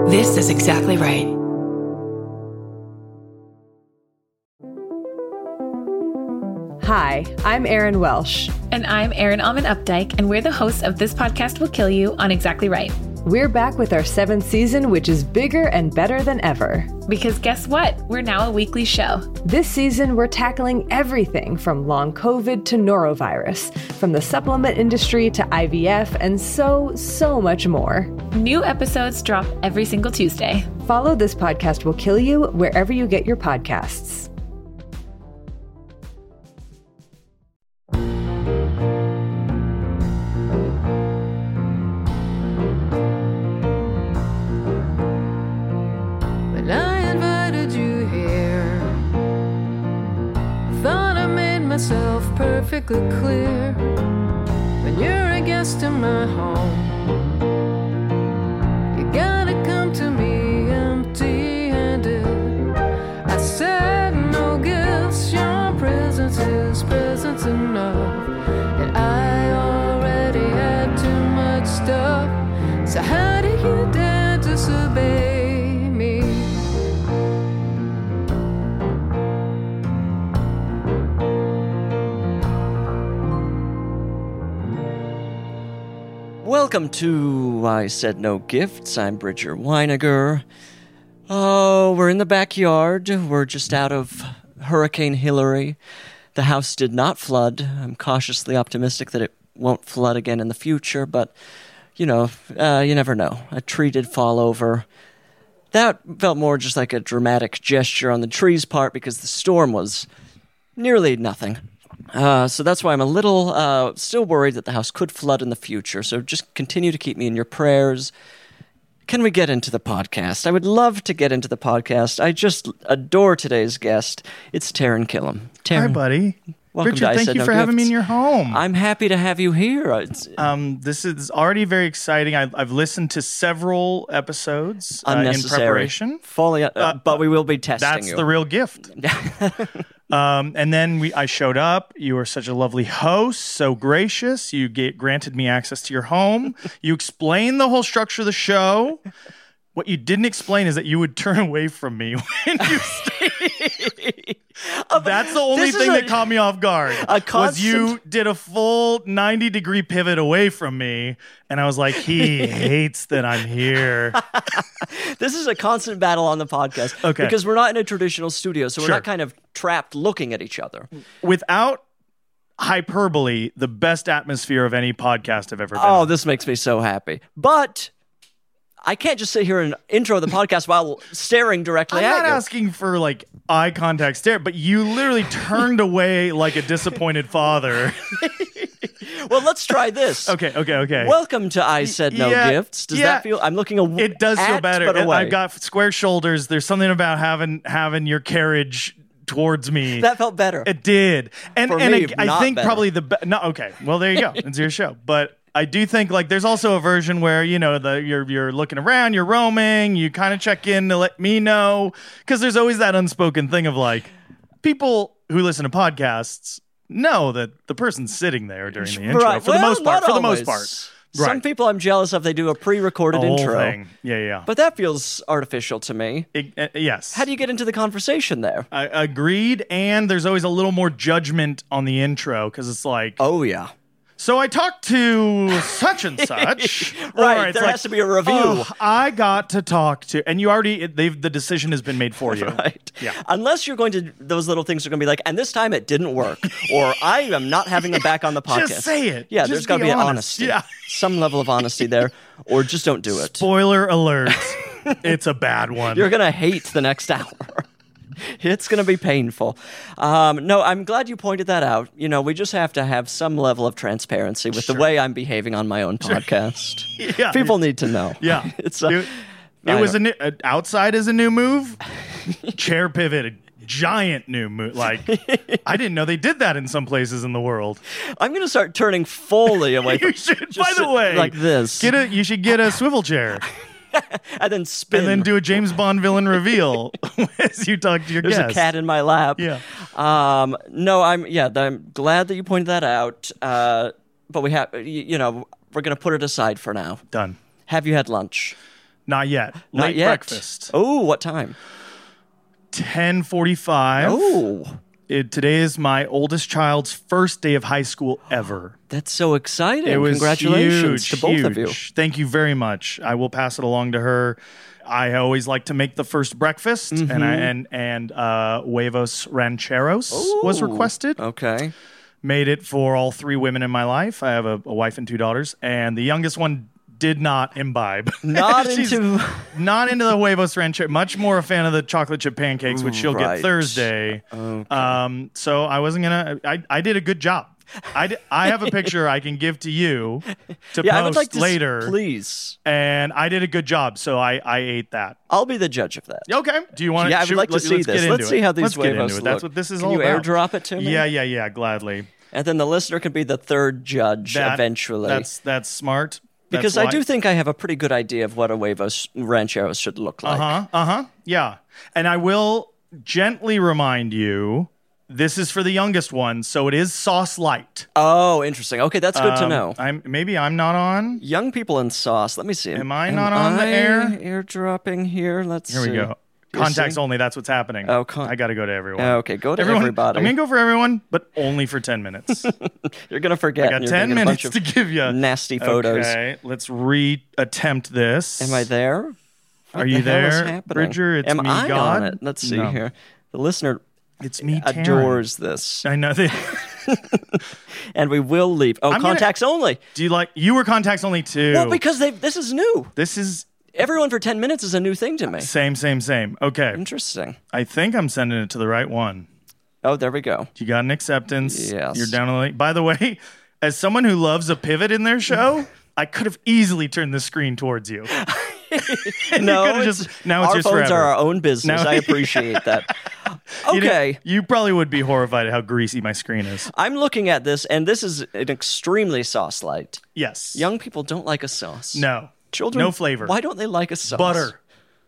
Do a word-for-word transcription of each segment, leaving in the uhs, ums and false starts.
This is exactly right. Hi, I'm Erin Welsh. And I'm Erin Alman Updike, and we're the hosts of This Podcast Will Kill You on Exactly Right. We're back with our seventh season, which is bigger and better than ever. Because guess what? We're now a weekly show. This season, we're tackling everything from long COVID to norovirus, from the supplement industry to I V F, and so, so much more. New episodes drop every single Tuesday. Follow This Podcast Will Kill You wherever you get your podcasts. Perfectly clear when you're a guest in my home. You gotta come to me empty-handed. I said no gifts, your presence is presence enough, and I already had too much stuff. So how do you dare disobey me? Welcome to I Said No Gifts. I'm Bridger Weiniger. Oh, we're in the backyard. We're just out of Hurricane Hillary. The house did not flood. I'm cautiously optimistic that it won't flood again in the future, but, you know, uh, you never know. A tree did fall over. That felt more just like a dramatic gesture on the tree's part because the storm was nearly nothing. Uh, so that's why I'm a little uh, still worried that the house could flood in the future. So just continue to keep me in your prayers. Can we get into the podcast? I would love to get into the podcast. I just adore today's guest. It's Taran Killam. Taran, hi, buddy. Welcome Richard, to I thank Said you No for having me Gifts. in your home. I'm happy to have you here. It's, um, this is already very exciting. I, I've listened to several episodes uh, in unnecessary. preparation. Fully, uh, Uh, but we will be testing That's you. the real gift. um, and then we, I showed up. You were such a lovely host, so gracious. You ga- granted me access to your home. You explained the whole structure of the show. What you didn't explain is that you would turn away from me when you stayed. That's the only This is thing a- that caught me off guard. A Was you constant- did a full ninety degree pivot away from me, and I was like, he hates that I'm here. This is a constant battle on the podcast. Okay. Because we're not in a traditional studio, so we're Sure. not kind of trapped looking at each other. Without hyperbole, the best atmosphere of any podcast I've ever been Oh, on. this makes me so happy. But I can't just sit here and intro the podcast while staring directly I'm at not you. asking for like eye contact stare, but you literally turned away like a disappointed father. Well, let's try this. Okay, okay, okay. Welcome to I Said No Yeah, Gifts. Does yeah. that feel... I'm looking a, It does feel at, better. but And away. I've got square shoulders. There's something about having having your carriage towards me. That felt better. It did. And For and me, I, I not think better. probably the be- no okay. Well, there you go. It's your show. But I do think like there's also a version where, you know, the you're you're looking around, you're roaming, you kind of check in to let me know, cuz there's always that unspoken thing of like people who listen to podcasts know that the person's sitting there during the intro Right. for Well, the most part, not for the most always. part. Some Right. people I'm jealous of, they do a pre-recorded The whole intro. thing. Yeah, yeah. But that feels artificial to me. It- uh, yes. How do you get into the conversation there? I agreed, and there's always a little more judgment on the intro because it's like, Oh, yeah. so I talked to such and such. Right, Or it's there like, has to be a review. "Oh, I got to talk to, and you already they've the decision has been made for you. Right. Yeah. Unless you're going to, those little things are going to be like, and this time it didn't work, or I am not having them back on the podcast. Just say it. Yeah, Just there's got to be be honest. honesty. Yeah. Some level of honesty there, or just don't do it. Spoiler alert. It's a bad one. You're going to hate the next hour. It's going to be painful. Um, no, I'm glad you pointed that out. You know, we just have to have some level of transparency with Sure. the way I'm behaving on my own podcast. Yeah. People need to know. Yeah. It's a, it, it I was a don't- new, uh, outside is a new move. Chair pivot, a giant new move. Like I didn't know they did that in some places in the world. I'm going to start turning fully away from You should. By just the sit way, like this. Get a. You should get a swivel chair and then spin. and then do a James Bond villain reveal as you talk to your There's guest. a cat in my lap. Yeah. Um, no, I'm yeah. I'm glad that you pointed that out. Uh, but we have, you, you know, we're going to put it aside for now. Done. Have you had lunch? Not yet. Not Late yet. breakfast. Oh, what time? ten forty-five. Oh, It, today is my oldest child's first day of high school ever. that's so exciting. It was Congratulations huge, to both huge. of you. Thank you very much. I will pass it along to her. I always like to make the first breakfast, Mm-hmm. and I, and and uh, huevos rancheros was Ooh, requested. Okay. Made it for all three women in my life. I have a, a wife and two daughters, and the youngest one did not imbibe. Not She's into- not into the huevos rancheros. Much more a fan of the chocolate chip pancakes, which she'll Right. get Thursday. Um, so I wasn't gonna. I, I did a good job. I, d- I have a picture I can give to you to Yeah, post I would like to s- later. please. And I did a good job, so I, I ate that. I'll be the judge of that. Okay. Do you want to? Yeah, I would like to let's, see let's this. Get into Let's see it. how these Let's get huevos into it. That's look. what this is Can all you about. airdrop it to me? Yeah, yeah, yeah. Gladly. And then the listener can be the third judge That- eventually. That's that's smart. because I do think I have a pretty good idea of what a huevos rancheros should look like. Uh huh. Uh huh. Yeah. And I will gently remind you. This is for the youngest one, so it is sauce light. Oh, interesting. Okay, that's good to Um, know. I'm maybe I'm not on. Young people in sauce. Let me see. Am I not on the I air? Airdropping here. Let's Here see. we go. You Contacts see? only. That's what's happening. Oh, con- I got to go to everyone. Okay, go to everyone, everybody. I'm gonna go for everyone, but only for ten minutes. You're gonna forget. I got and you're ten gonna get a minutes bunch to of give you nasty photos. Okay, let's re-attempt this. Am I there? Are What you the hell is there, happening? Bridger? It's Am me, I God. on it? Let's see No. here. The listener It's me, Taryn. adores this, I know. They, and we will leave. Oh, I'm gonna- contacts only. do you like? You were contacts only too. Well, because they this is new. this is Everyone for ten minutes is a new thing to me. same, same, same. Okay, Interesting. I think I'm sending it to the right one. Oh, there we go. You got an acceptance. Yes. You're down on the link. By the way, as someone who loves a pivot in their show, I could have easily turned the screen towards you. And No, you could've it's- just, now it's our just phones forever. are our own business. Now- I appreciate that. You didn't- Okay. You, probably would be horrified at how greasy my screen is. I'm looking at this, and this is an extremely sauce light. Yes. Young people don't like a sauce. No. Children, No flavor. Why don't they like a sauce? Butter.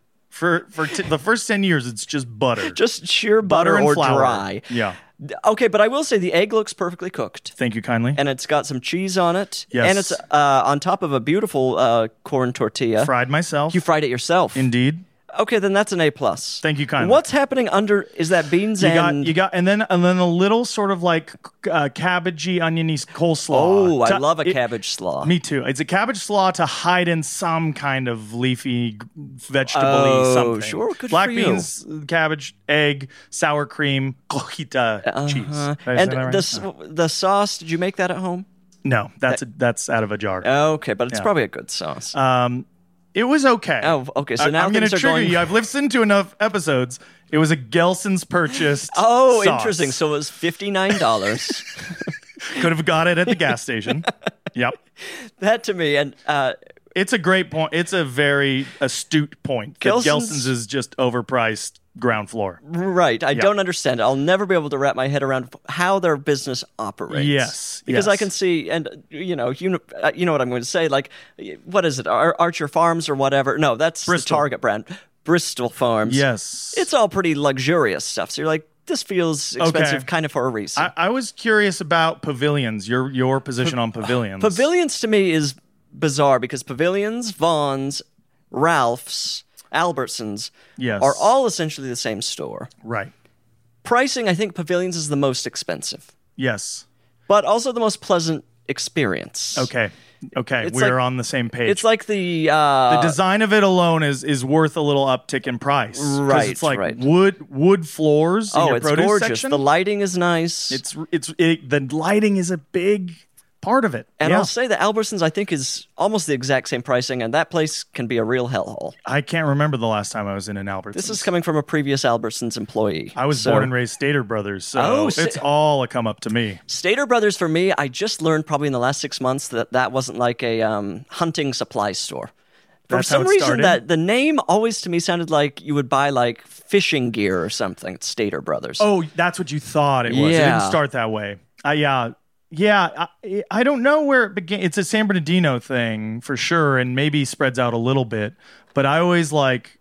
For for t- the first ten years, it's just butter. Just sheer butter, butter and or flour. dry. Yeah. Okay, but I will say the egg looks perfectly cooked. Thank you kindly. And it's got some cheese on it. Yes. And it's uh, on top of a beautiful uh, corn tortilla. Fried myself. You fried it yourself. Indeed. Okay, then that's an A plus. Thank you kindly. What's happening under? Is that beans You got and? you got and then and then a little sort of like uh, cabbagey oniony coleslaw. oh, I To- love a it- cabbage slaw. Me too. It's a cabbage slaw to hide in some kind of leafy, vegetable-y Oh, something. sure. Good Black for you. beans, cabbage, egg, sour cream, cojita cheese. Uh, Did I say and that right? the s the sauce. Did you make that at home? no, that's a, that's out of a jar. Okay, but it's Yeah. probably a good sauce. Um, it was okay. Oh, okay, so I, now I'm going things to are trigger going- you. I've listened to enough episodes. It was a Gelson's purchased. oh, sauce. interesting. So it was fifty nine dollars. Could have got it at the gas station. Yep. That to me, and uh, It's a great point. It's a very astute point. That Gelson's- Gelson's is just overpriced ground floor. right, I don't understand it. I'll never be able to wrap my head around how their business operates. Yes, because I yes. can see, and uh, you know, you know, uh, you know what I'm going to say. Like, what is it, Ar- Archer Farms or whatever? No, that's Bristol. the Target brand, Bristol Farms. Yes. it's all pretty luxurious stuff. So you're like, this feels expensive, Okay. kind of for a reason. I, I was curious about pavilions. Your your position on pavilions. Pavilions to me is bizarre because Pavilions, Vaughn's, Ralph's, Albertsons Yes. are all essentially the same store. Right. Pricing, I think Pavilions is the most expensive, Yes. but also the most pleasant experience. Okay. Okay. It's We're like- on the same page. It's like the uh, the design of it alone is is worth a little uptick in price. 'Cause Right, It's like right. wood wood floors. in oh, your it's produce gorgeous. section. The lighting is nice. It's it's it, the lighting is a big part of it. and yeah. I'll say that Albertsons, I think, is almost the exact same pricing, and that place can be a real hellhole. I can't remember the last time I was in an Albertsons. This is coming from a previous Albertsons employee. I was So- born and raised Stater Brothers, so Oh, Sta- it's all a come up to me. Stater Brothers, for me, I just learned probably in the last six months that that wasn't like a um, hunting supply store. For That's how some it reason, started? that the name always to me sounded like you would buy like fishing gear or something. It's Stater Brothers. Oh, that's what you thought it was. It Yeah. didn't start that way. Uh, yeah. Yeah, I, I don't know where it began. It's a San Bernardino thing for sure, and maybe spreads out a little bit. But I always like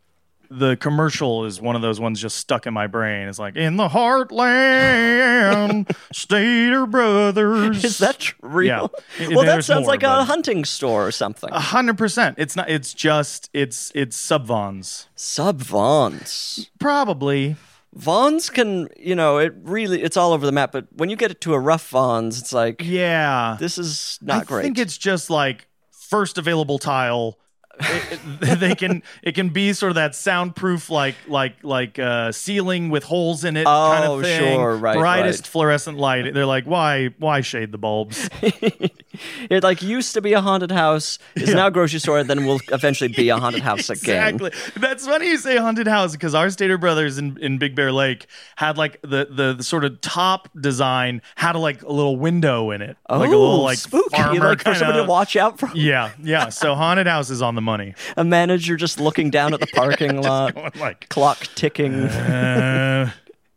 the commercial is one of those ones just stuck in my brain. It's like, in the heartland, Stater Brothers. Is that tr- real? Yeah. Well, that There's sounds more, like a but- hunting store or something. A hundred percent. It's not. It's just. It's it's sub Vons. Sub Vons. Probably. Vons can, you know, it really, it's all over the map. But when you get it to a rough Vons, it's like, Yeah. this is not I great. think it's just like first available tile. It, it, they can it can be sort of that soundproof like like like uh, ceiling with holes in it Oh, kind of thing. sure, right, Brightest right. fluorescent light. They're like, why why shade the bulbs? It like used to be a haunted house, is Yeah. now a grocery store, then will eventually be a haunted house again. Exactly. That's funny you say haunted house because our Stater Brothers in, in Big Bear Lake had like the, the the sort of top design had a, like a little window in it, Oh, like a little like spooky! farmer Like for kinda- somebody to watch out for. Yeah, yeah. So haunted house is on the money. A manager just looking down at the parking lot, Going like, clock ticking. uh,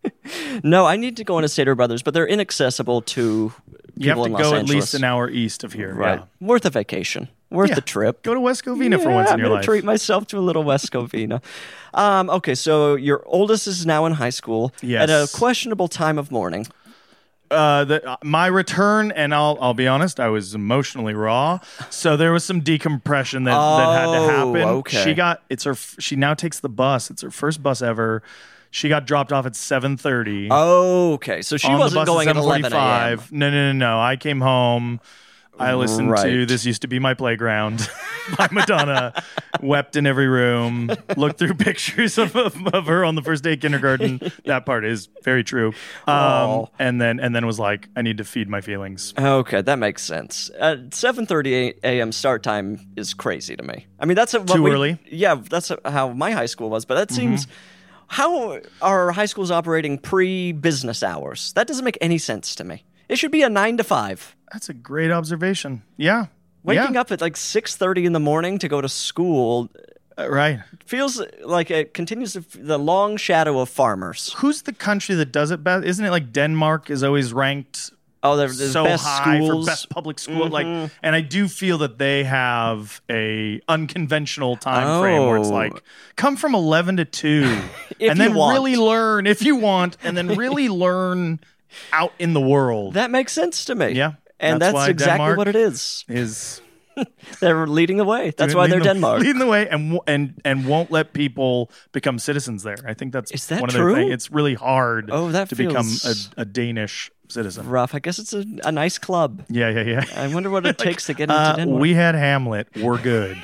No, I need to go into Stater Brothers, but they're inaccessible to people you have to in Los go Angeles. at least an hour east of here. Right, Yeah. worth a vacation, worth Yeah. the trip. Go to West Covina for Yeah, once in I'm your gonna life. treat myself to a little West Covina. um, okay, so your oldest is now in high school Yes. at a questionable time of morning. Uh, the, uh, my return, and I'll I'll be honest, I was emotionally raw. So there was some decompression that, that had to Oh, happen. okay. She got it's her. f- She now takes the bus. It's her first bus ever. She got dropped off at seven thirty. Okay, so she on the wasn't bus going at eleven a.m. seven forty-five. No, no, no, no. I came home. I listened to Right. This Used to Be My Playground by Madonna, wept in every room, looked through pictures of, of, of her on the first day of kindergarten. That part is very true. Um, Aw. and then and then was like, I need to feed my feelings. Okay, that makes sense. At seven thirty a.m. start time is crazy to me. I mean, that's a, what Too we- early? Yeah, that's a, how my high school was. But that seems how are high schools operating pre-business hours? That doesn't make any sense to me. It should be a nine to five. That's a great observation. Yeah. Waking yeah. up at like six thirty in the morning to go to school Uh, right. feels like it continues the, the long shadow of farmers. Who's the country that does it best? Isn't it like Denmark is always ranked Oh, there- there's so best high schools. Mm-hmm. for best public school? Like, and I do feel that they have a unconventional time frame where it's Oh. like, come from eleven to two, If and you then want. really learn if you want, and then really learn out in the world. That makes sense to me. Yeah, And that's that's, why exactly Denmark what it is. is They're leading the way. That's why they're leading the- Denmark. leading the way, and w- and and won't let people become citizens there. I think that's Is that one of true? their things. It's really hard. Oh, that to become feels- a, a Danish citizen. Rough. I guess it's a, a nice club. Yeah, yeah, yeah. I wonder what it takes to get into Uh, Denmark. we had Hamlet. We're good.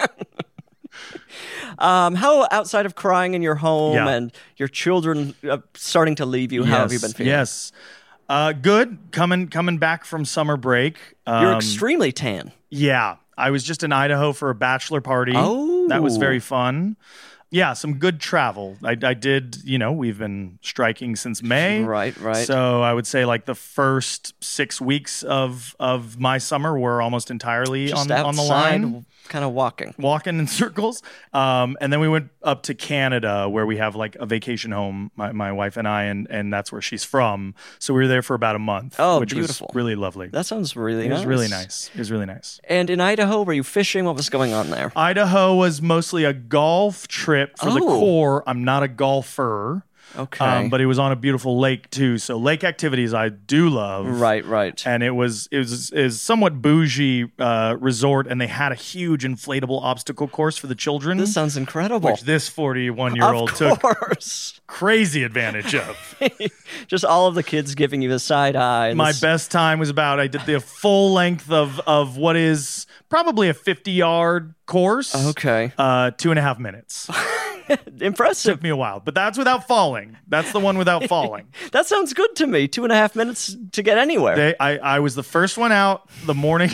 um, how outside of crying in your home Yeah. and your children uh, starting to leave you, how have you been feeling? Yes. Uh, good. Coming coming back from summer break. Um, You're extremely tan. Yeah. I was just in Idaho for a bachelor party. Oh. That was very fun. Yeah, some good travel. I, I did, you know, we've been striking since May. Right, right. So I would say like the first six weeks of of my summer were almost entirely Just on, on the line. kind of walking. Walking in circles. Um, and then we went up to Canada where we have like a vacation home, my, my wife and I, and, and that's where she's from. So we were there for about a month, Oh, which beautiful. was really lovely. That sounds really it nice. was really nice. It was really nice. And in Idaho, were you fishing? What was going on there? Idaho was mostly a golf trip for the Oh. core. I'm not a golfer. Okay. Um, but it was on a beautiful lake too. So lake activities I do love. right, right. And it was it was is somewhat bougie uh, resort, and they had a huge inflatable obstacle course for the children, This sounds incredible. which this forty-one year old of took course. crazy advantage of. Just all of the kids giving you the side eye. My This- best time was about I did the full length of of what is probably a fifty yard course. Okay. Uh, two and a half minutes. Impressive. Took me a while, but that's without falling. That's the one without falling. That sounds good to me. Two and a half minutes to get anywhere. They, I, I was the first one out the morning.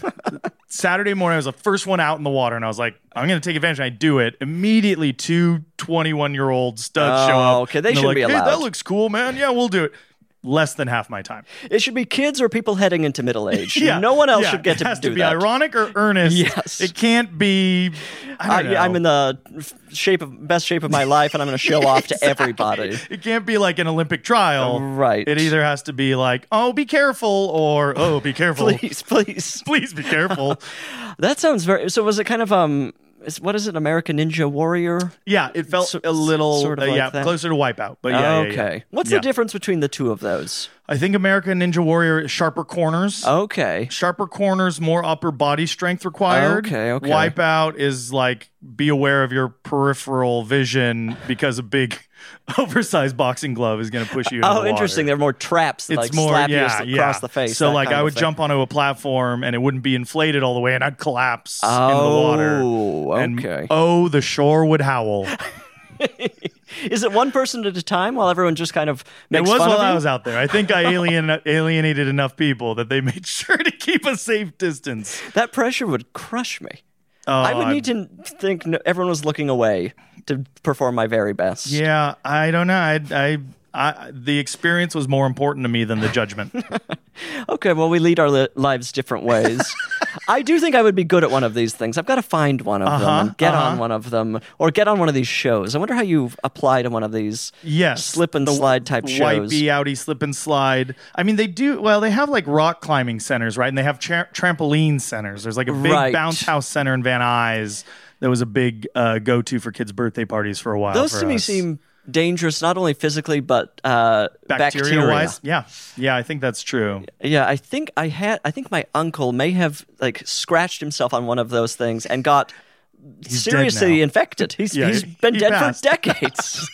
Saturday morning, I was the first one out in the water, and I was like, I'm going to take advantage. And I do it. Immediately, two twenty-one-year-old studs show Oh, up. okay. They and they're shouldn't like, be hey, allowed." that looks cool, man. Yeah, we'll do it. Less than half my time. It should be kids or people heading into middle age. Yeah, No one else yeah. should get it to has do to be that. ironic or earnest. Yes. It can't be. I don't know. I, I'm in the f- shape of best shape of my life, and I'm going to show off to everybody. It can't be like an Olympic trial. Right. It either has to be like, oh, be careful, or oh, be careful. Please, please. Please be careful. That sounds very. So was it kind of um is, what is it? American Ninja Warrior? Yeah, it felt So- a little, sort of uh, like yeah, that? closer to Wipeout. But yeah, yeah, yeah. okay. What's Yeah. the difference between the two of those? I think American Ninja Warrior is sharper corners. Okay. Sharper corners, more upper body strength required. Okay, okay. Wipeout is like be aware of your peripheral vision because a big, oversized boxing glove is going to push you. Into Oh, the water. interesting. There are more traps that It's like more, slap yeah, you yeah. across the face. So that like kind I of would thing. jump onto a platform and it wouldn't be inflated all the way, and I'd collapse Oh, in the water. And, okay. oh, the shore would howl. Is it one person at a time while everyone just kind of It makes was fun while of you? I was out there. I think I alien, alienated enough people that they made sure to keep a safe distance. That pressure would crush me. Oh, I would I- need to think no- everyone was looking away to perform my very best. Yeah, I don't know. I, I, I, the experience was more important to me than the judgment. Okay, well, we lead our li- lives different ways. I do think I would be good at one of these things. I've got to find one of them Uh-huh, and get uh-huh. on one of them, or get on one of these shows. I wonder how you apply to one of these Yes, slip and the slide type shows. Wipey, outy, slip and slide. I mean, they do. Well, they have like rock climbing centers, right? And they have tra- trampoline centers. There's like a big Right. bounce house center in Van Nuys that was a big uh, go-to for kids' birthday parties for a while. Those for to me us. seem dangerous, not only physically but uh, bacteria bacteria. wise. Yeah, yeah, I think that's true. Yeah, I think I had. I think my uncle may have like scratched himself on one of those things and got He's dead seriously now. infected. He's Yeah, he's he- been he dead passed. for decades.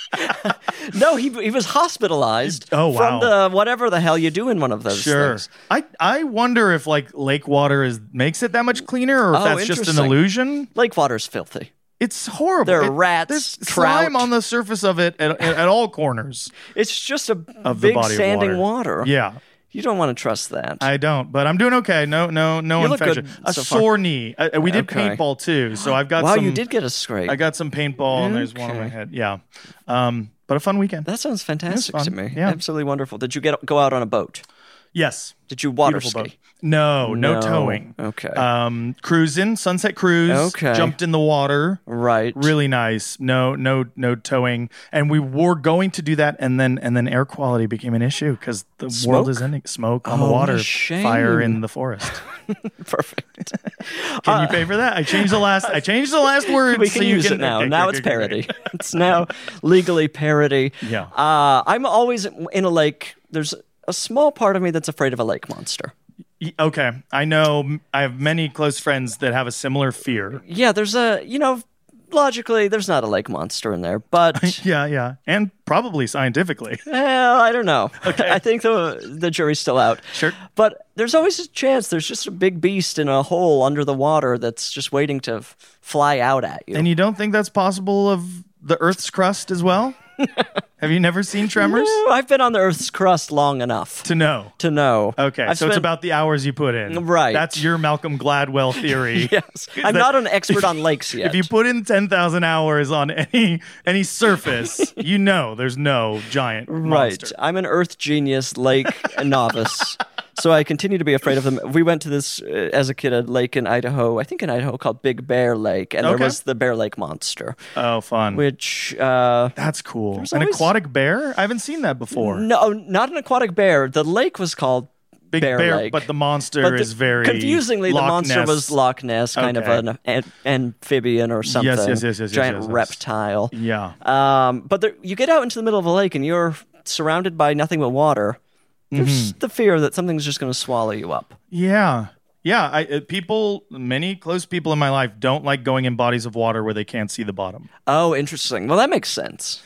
No, he he was hospitalized Oh, from wow. the whatever the hell you do in one of those Sure. things. I I wonder if like lake water is makes it that much cleaner, or if Oh, that's just an interesting. illusion. Lake water's filthy. It's horrible. There are It- rats, There's trout. slime on the surface of it at, at, at all corners It's just a of the big body standing of water. water. Yeah. You don't want to trust that. I don't, but I'm doing okay. No, no, no You look infection. good A so far. sore knee. Uh, we did Okay. paintball too, so I've got wow, some. you did get a scrape. I got some paintball, and there's one on my Okay. head. Yeah, um, but a fun weekend. That sounds fantastic to fun. me. Yeah. Absolutely wonderful. Did you get go out on a boat? Yes, Did you water beautiful ski? boat. No, no, No. towing. Okay. Um, cruising, sunset cruise. Okay. Jumped in the water. Right. Really nice. No, no, no towing. And we were going to do that, and then and then air quality became an issue because the world Smoke? is ending. Smoke on the Oh, what a water, shame. fire in the forest. Perfect. Can you pay for that? I changed the last. I changed the last word. We can so you use can, it now. okay, now good, it's good, good, parody. good. It's now legally parody. Yeah. Uh, I'm always in a lake. There's a small part of me that's afraid of a lake monster. Y- Okay, I know. I have many close friends that have a similar fear. Yeah, there's a, you know, logically, there's not a lake monster in there, but, Yeah, yeah, and probably scientifically. well, I don't know. I think the the jury's still out. Sure. But there's always a chance there's just a big beast in a hole under the water that's just waiting to f- fly out at you. And you don't think that's possible of the Earth's crust as well? Have you never seen Tremors? No, I've been on the Earth's crust long enough To know. to know. Okay, I've so it's spent- about the hours you put in. Right. That's your Malcolm Gladwell theory. Yes, I'm that- not an expert on lakes yet. If you put in ten thousand hours on any any surface, you know there's no giant Right. monster. I'm an earth genius, lake novice. So I continue to be afraid of them. We went to this, uh, as a kid, a lake in Idaho, I think in Idaho, called Big Bear Lake. And there Okay. was the Bear Lake Monster, Oh, fun. which, uh, That's cool. An always- aquatic bear? I haven't seen that before. no, not an aquatic bear. The lake was called Big Bear, bear, Lake. but the monster But the- is very confusingly, the Loch monster Ness. was Loch Ness, kind Okay. of an, an amphibian or something. yes, yes, yes, yes, giant yes, yes. reptile. Yeah. Um, but there, you get out into the middle of a lake and you're surrounded by nothing but water. There's Mm-hmm. the fear that something's just going to swallow you up. Yeah. Yeah, I, uh, people, many close people in my life don't like going in bodies of water where they can't see the bottom. Oh, interesting. Well, that makes sense.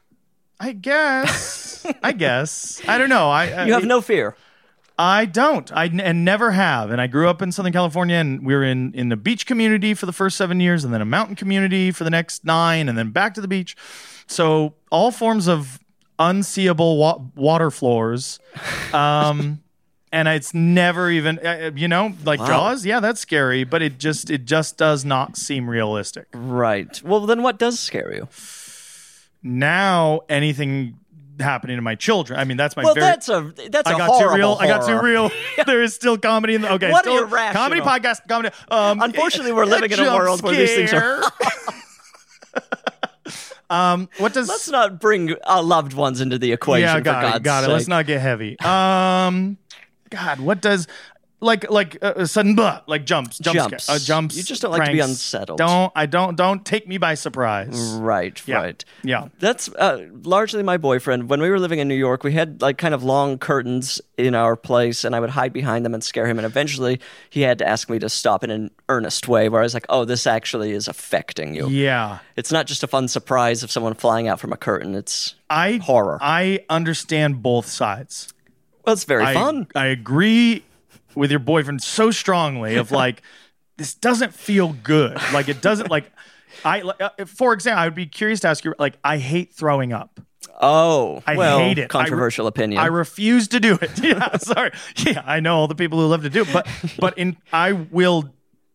I guess. I guess. I don't know. I You have I, no fear. I don't. I n- and never have. And I grew up in Southern California, and we were in in the beach community for the first seven years, and then a mountain community for the next nine, and then back to the beach. So all forms of unseeable wa- water floors. Um, and it's never even, uh, you know, like Wow. Jaws. Yeah, that's scary, but it just it just does not seem realistic. Right. Well, then what does scare you? Now anything happening to my children. I mean, that's my Well, very. that's a that's I a got too horrible real. I got too horror. real. There is still comedy in the okay. What are still you rational? comedy podcast comedy. Um, Unfortunately, we're a living in a jump world where these things are- scare. um, what does? Let's not bring our loved ones into the equation. yeah, for got God's it. Got it. sake. Let's not get heavy. Um, God, what does? like like uh, a sudden blah, like jumps, jump Jumps. scare, uh, jumps. You just don't like to be pranks. unsettled. Don't I don't don't take me by surprise. Right, Yeah. right. Yeah. That's uh, largely my boyfriend. When we were living in New York, we had like kind of long curtains in our place, and I would hide behind them and scare him. And eventually, he had to ask me to stop in an earnest way, where I was like, "Oh, this actually is affecting you. Yeah. It's not just a fun surprise of someone flying out from a curtain. It's I horror. I understand both sides. well, it's very I, fun. I agree with your boyfriend so strongly of like, this doesn't feel good. Like it doesn't like, I, like, uh, for example, I would be curious to ask you, like, I hate throwing up. Oh, I well, hate it. controversial I re- opinion. I refuse to do it. Yeah, sorry. Yeah, I know all the people who love to do it, but, but in, I will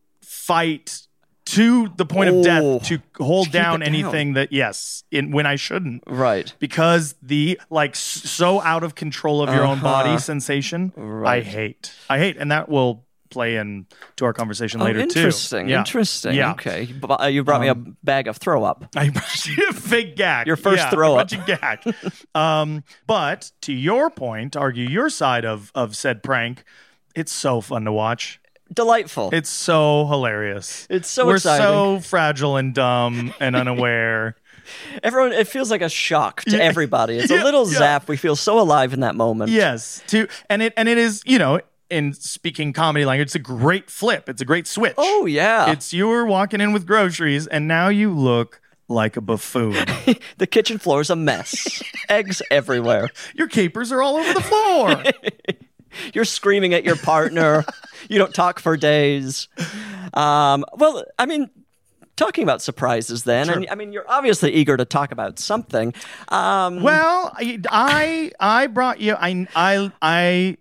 fight to the point of Oh, death to hold keep down it down. anything that, yes, in when I shouldn't. right. Because the like s- so out of control of your own body Uh-huh. sensation, I Right. hate. I hate, and that will play in to our conversation Oh, later interesting. too. Yeah. Interesting. Yeah. Okay. B- uh, You brought me a bag of throw up. I brought you a fake gag. Your first Yeah, throw I up. brought you gag. um, but to your point, argue your side of of said prank. It's so fun to watch. Delightful. It's so hilarious. It's so We're exciting. so fragile and dumb and unaware. Everyone, it feels like a shock to everybody. It's Yeah, a little yeah. zap. We feel so alive in that moment. Yes, to and it and it is, you know, in speaking comedy language, it's a great flip. It's a great switch. Oh, yeah. It's you were walking in with groceries and now you look like a buffoon. The kitchen floor is a mess. Eggs everywhere. Your capers are all over the floor. You're screaming at your partner. You don't talk for days. Um, well, I mean, talking about surprises then, and I mean, you're obviously eager to talk about something. Um, Well, I, I I brought you I I I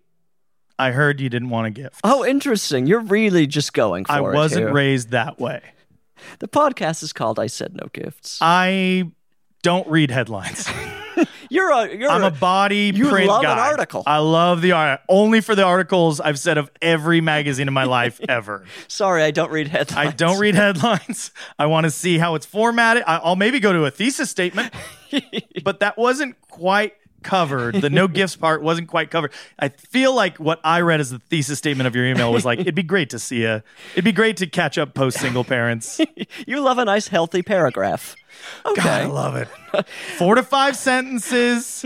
I heard you didn't want a gift. oh, interesting. You're really just going for I it wasn't here. raised that way. The podcast is called I Said No Gifts. I don't read headlines. You're a you're I'm a body you print love guy. an article. I love the art. Only for the articles I've said of every magazine in my life ever. Sorry, I don't read headlines. I don't read headlines. I want to see how it's formatted. I- I'll maybe go to a thesis statement, but that wasn't quite covered. The no gifts part wasn't quite covered. I feel like what I read as the thesis statement of your email was like, it'd be great to see a, it'd be great to catch up post single parents. You love a nice, healthy paragraph. Okay. God, I love it. Four to five sentences.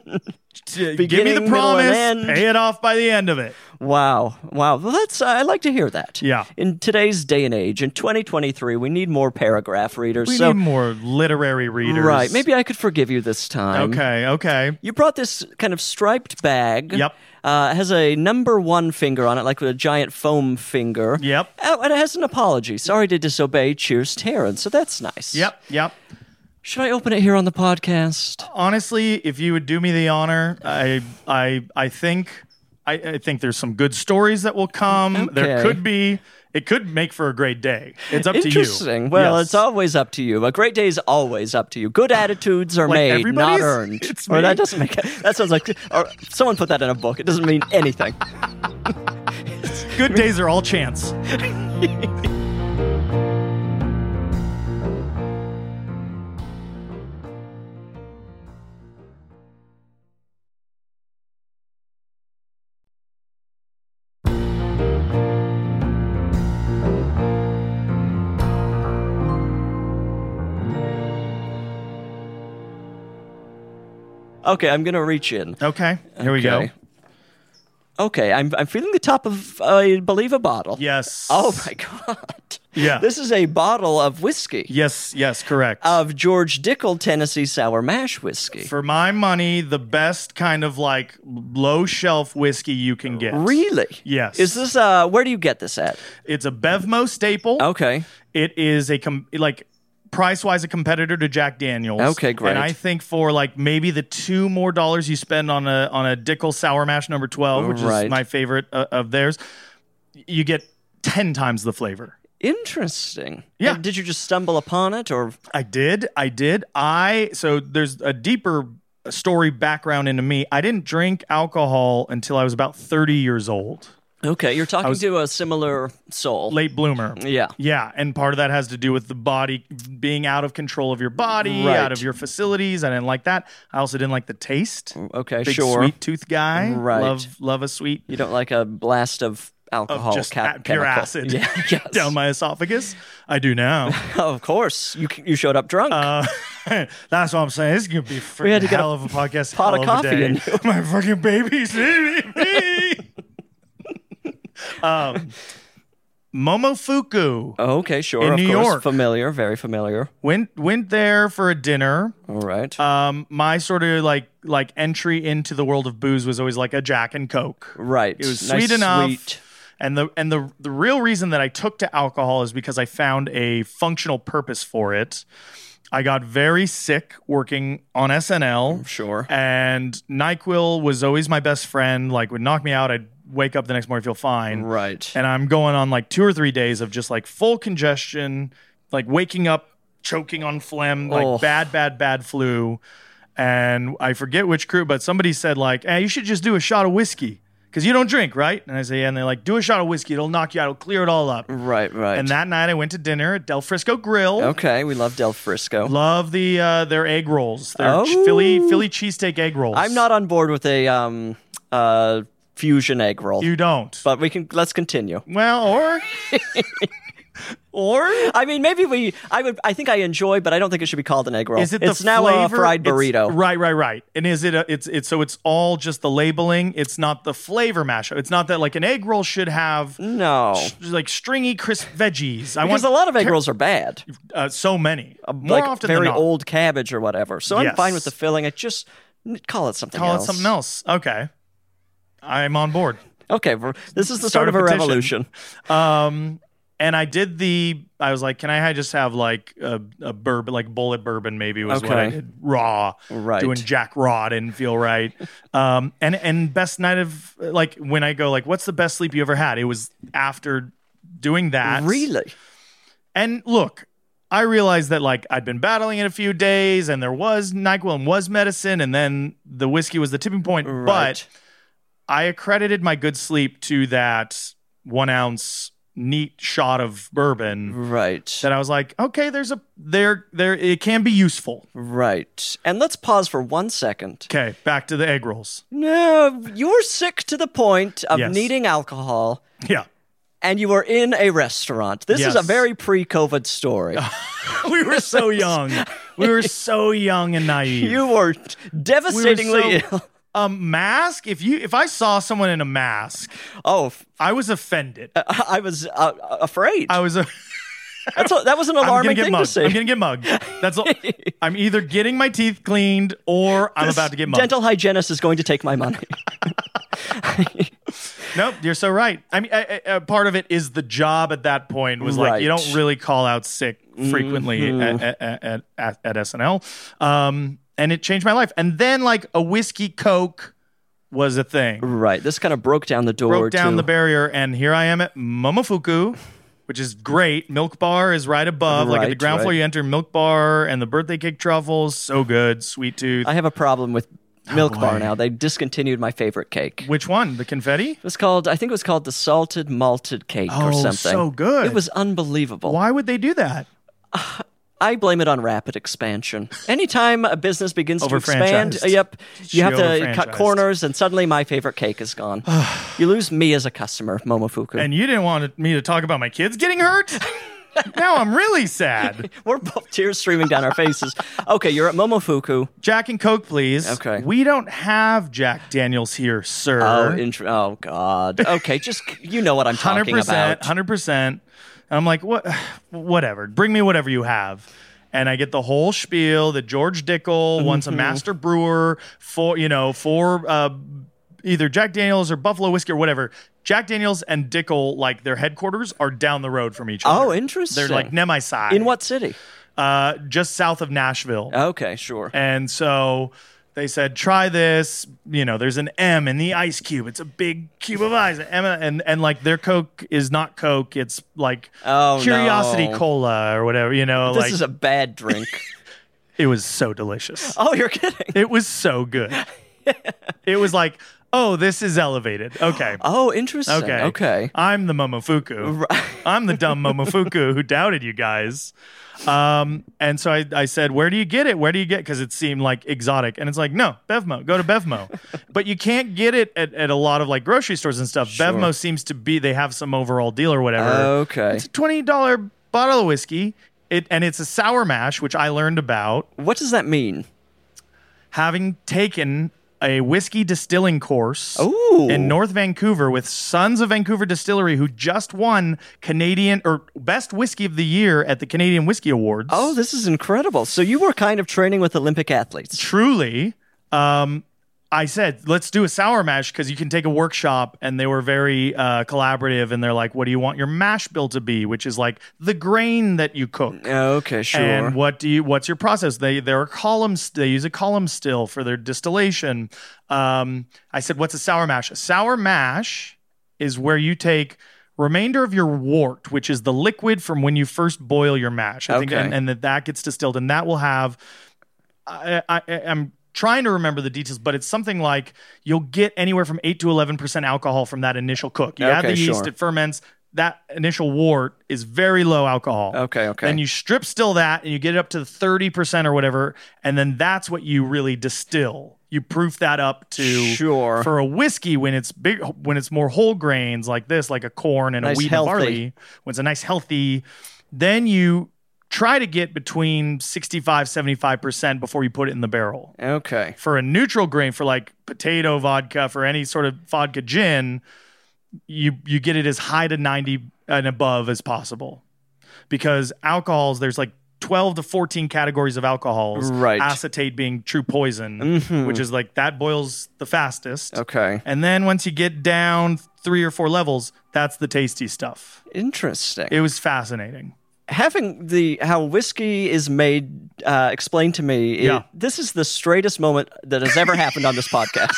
Give me Beginning, the middle, promise. and end. Pay it off by the end of it. Wow. Wow. Well, that's, uh, I like to hear that. Yeah. In today's day and age, in twenty twenty-three, we need more paragraph readers. We so, need more literary readers. right. Maybe I could forgive you this time. Okay. Okay. You brought this kind of striped bag. Yep. Uh, it has a number one finger on it, like with a giant foam finger. Yep. Oh, and it has an apology. Sorry to disobey. Cheers, Taryn. So that's nice. Yep. Yep. Should I open it here on the podcast? Honestly, if you would do me the honor, I I I think I, I think there's some good stories that will come. There Okay. could be. It could make for a great day. It's up to you. Interesting. Well, Yes. it's always up to you. A great day is always up to you. Good attitudes are Like made, not everybody's? earned. It's or me. that doesn't make that sounds like or someone put that in a book. It doesn't mean anything. Good days are all chance. Okay, I'm gonna reach in. Okay. Here we go. Okay. Okay, I'm I'm feeling the top of I believe a bottle. Yes. Oh my god. Yeah. This is a bottle of whiskey. Yes. Yes. Correct. Of George Dickel Tennessee Sour Mash whiskey. For my money, the best kind of like low shelf whiskey you can get. Really? Yes. Is this uh where do you get this at? It's a Bevmo staple. Okay. It is a com- like price wise a competitor to Jack Daniels. Okay, great. And I think for like maybe the two more dollars you spend on a on a Dickel Sour Mash number twelve, which Right. is my favorite uh, of theirs, you get ten times the flavor. Interesting. Yeah. And did you just stumble upon it or I did. I did. I so there's a deeper story background into me. I didn't drink alcohol until I was about thirty years old. Okay, you're talking was- to a similar soul. Late bloomer. Yeah. Yeah, and part of that has to do with the body being out of control of your body, Right. out of your facilities. I didn't like that. I also didn't like the taste. Okay, Big sure. sweet tooth guy. Right. Love love a sweet. You don't like a blast of alcohol, of just cap- a- pure chemical. acid Yeah, yes. down my esophagus. I do now. Of course, you you showed up drunk. Uh, that's what I'm saying. This is gonna be a freaking had to get hell a of a podcast. pot hell of a coffee day. in you. My fucking baby's leaving me. um, Momofuku. okay, sure. in of New course, York. familiar, very familiar. Went went there for a dinner. All right. Um, my sort of like like entry into the world of booze was always like a Jack and Coke. right. It was Nice, sweet enough. Sweet. And the and the the real reason that I took to alcohol is because I found a functional purpose for it. I got very sick working on S N L. Sure. And NyQuil was always my best friend. Like, would knock me out. I'd wake up the next morning, feel fine. Right. And I'm going on like two or three days of just like full congestion, like waking up, choking on phlegm, like Oh. bad, bad, bad flu. And I forget which crew, but somebody said like, hey, you should just do a shot of whiskey because you don't drink, right? And I say, yeah. And they're like, do a shot of whiskey. It'll knock you out. It'll clear it all up. Right. Right. And that night I went to dinner at Del Frisco Grill. Okay, we love Del Frisco. Love the uh, their egg rolls. Their Oh. Philly Philly cheesesteak egg rolls. I'm not on board with a um uh fusion egg roll, You don't. but we can let's continue. well, or or I mean, maybe we. I would. I think I enjoy, but I don't think it should be called an egg roll. is it it's the now flavor? a fried It's- burrito. right, right, right. And is it? A, it's it's so it's all just the labeling. It's not the flavor mashup. It's not that like an egg roll should have No, like stringy crisp veggies. I because want a lot of egg rolls are bad, uh, so many more like often very than not. old cabbage or whatever. So I'm Yes. fine with the filling. I just call it something Call else. it something else. Okay, I'm on board. Okay, we're, this is the Start start of a a petition. revolution. Um, and I did the. I was like, can I just have like a, a bourbon, like bullet bourbon? Maybe was what I Okay. did. Raw, Right. Doing Jack Raw didn't feel right. um, and and best night of like when I go like, what's the best sleep you ever had? It was after doing that. Really? And look, I realized that like I'd been battling it a few days, and there was NyQuil and was medicine, and then the whiskey was the tipping point. Right. But I accredited my good sleep to that one ounce neat shot of bourbon Right. that I was like, okay, there's a there there it can be useful. Right. And let's pause for one second. Okay, back to the egg rolls. No, you were sick to the point of Yes. needing alcohol. Yeah. And you were in a restaurant. This is a Yes. very pre-COVID story. We were so young. We were so young and naive. You were devastatingly We were so- ill. a mask? If you if I saw someone in a mask, Oh, f- I was offended. I was uh, afraid. I was a That's a, that was an I'm gonna alarming get thing mugged. to say. I'm gonna get mugged. That's all. I'm either getting my teeth cleaned or I'm This about to get mugged. dental hygienist is going to take my money. Nope, you're so right. I mean, I, I, uh, part of it is the job at that point was like you Right. don't really call out sick frequently Mm-hmm. at, at, at, at, at S N L, um, and it changed my life. And then like a whiskey Coke was a thing, Right. This kind of broke down the door. broke down to, the barrier, and here I am at Momofuku, which is great. Milk Bar is right above, like at the Right, ground floor. right. You enter Milk Bar, and the birthday cake truffles, so good. Sweet Tooth. I have a problem with Milk boy. Bar now. They discontinued my favorite cake. Which one? The confetti? It was called, I think it was called the salted malted cake or Oh, something. so good. It was unbelievable. Why would they do that? I blame it on rapid expansion. Anytime a business begins to expand, Over-franchised. uh, yep, She you have to over-franchised. cut corners, and suddenly my favorite cake is gone. You lose me as a customer, Momofuku. And you didn't want me to talk about my kids getting hurt? Now I'm really sad. We're both tears streaming down our faces. Okay, you're at Momofuku. Jack and Coke, please. Okay. We don't have Jack Daniels here, sir. Oh, intro- oh God. Okay, just you know what I'm one hundred talking percent, about. one hundred percent. And I'm like, what? Whatever. Bring me whatever you have. And I get the whole spiel that George Dickel wants a Mm-hmm. master brewer for, you know, for uh, either Jack Daniels or Buffalo Whiskey or whatever. Jack Daniels and Dickel, like their headquarters, are down the road from each other. Oh, interesting. They're like Nemisai. In what city? Uh, just south of Nashville. Okay, sure. And so they said, try this. You know, there's an M in the ice cube. It's a big cube of ice. M, and, and like their Coke is not Coke. It's like Oh, Curiosity no. Cola or whatever, you know, This like is a bad drink. it was so delicious. Oh, you're kidding. It was so good. It was like Oh, this is elevated. Okay. Oh, interesting. Okay. Okay. I'm the Momofuku. I'm the dumb Momofuku who doubted you guys. Um, and so I, I said, where do you get it? Where do you get? Because it seemed like exotic. And it's like, no, Bevmo. Go to Bevmo. But you can't get it at, at a lot of like grocery stores and stuff. Sure. Bevmo seems to be, they have some overall deal or whatever. Okay. It's a twenty dollars bottle of whiskey. It, and it's a sour mash, which I learned about. What does that mean? Having taken a whiskey distilling course Ooh. in North Vancouver with Sons of Vancouver Distillery, who just won Canadian or Best Whiskey of the Year at the Canadian Whiskey Awards. Oh, this is incredible. So you were kind of training with Olympic athletes. Truly. Um, I said, let's do a sour mash because you can take a workshop, and they were very uh, collaborative, and they're like, what do you want your mash bill to be? Which is like the grain that you cook. Okay, sure. And what do you? What's your process? They there are columns. They use a column still for their distillation. Um, I said, what's a sour mash? A sour mash is where you take remainder of your wort, which is the liquid from when you first boil your mash. I think, Okay. and, and that that gets distilled, and that will have. I, I, I'm trying to remember the details, but it's something like you'll get anywhere from eight to eleven percent alcohol from that initial cook. You add Okay, the yeast, sure. it ferments. That initial wort is very low alcohol. Okay, okay. Then you strip still that, and you get it up to thirty percent or whatever, and then that's what you really distill. You proof that up to Sure. for a whiskey when it's big, when it's more whole grains like this, like a corn and Nice a wheat healthy. and barley. When it's a nice healthy, then you try to get between sixty-five, seventy-five percent before you put it in the barrel. Okay. For a neutral grain, for like potato vodka, for any sort of vodka gin, you you get it as high to ninety and above as possible. Because alcohols, there's like twelve to fourteen categories of alcohols. Right. Acetate being true poison, Mhm. which is like that boils the fastest. Okay. And then once you get down three or four levels, that's the tasty stuff. Interesting. It was fascinating. Having the how whiskey is made uh, explained to me, it- Yeah. this is the straightest moment that has ever happened on this podcast.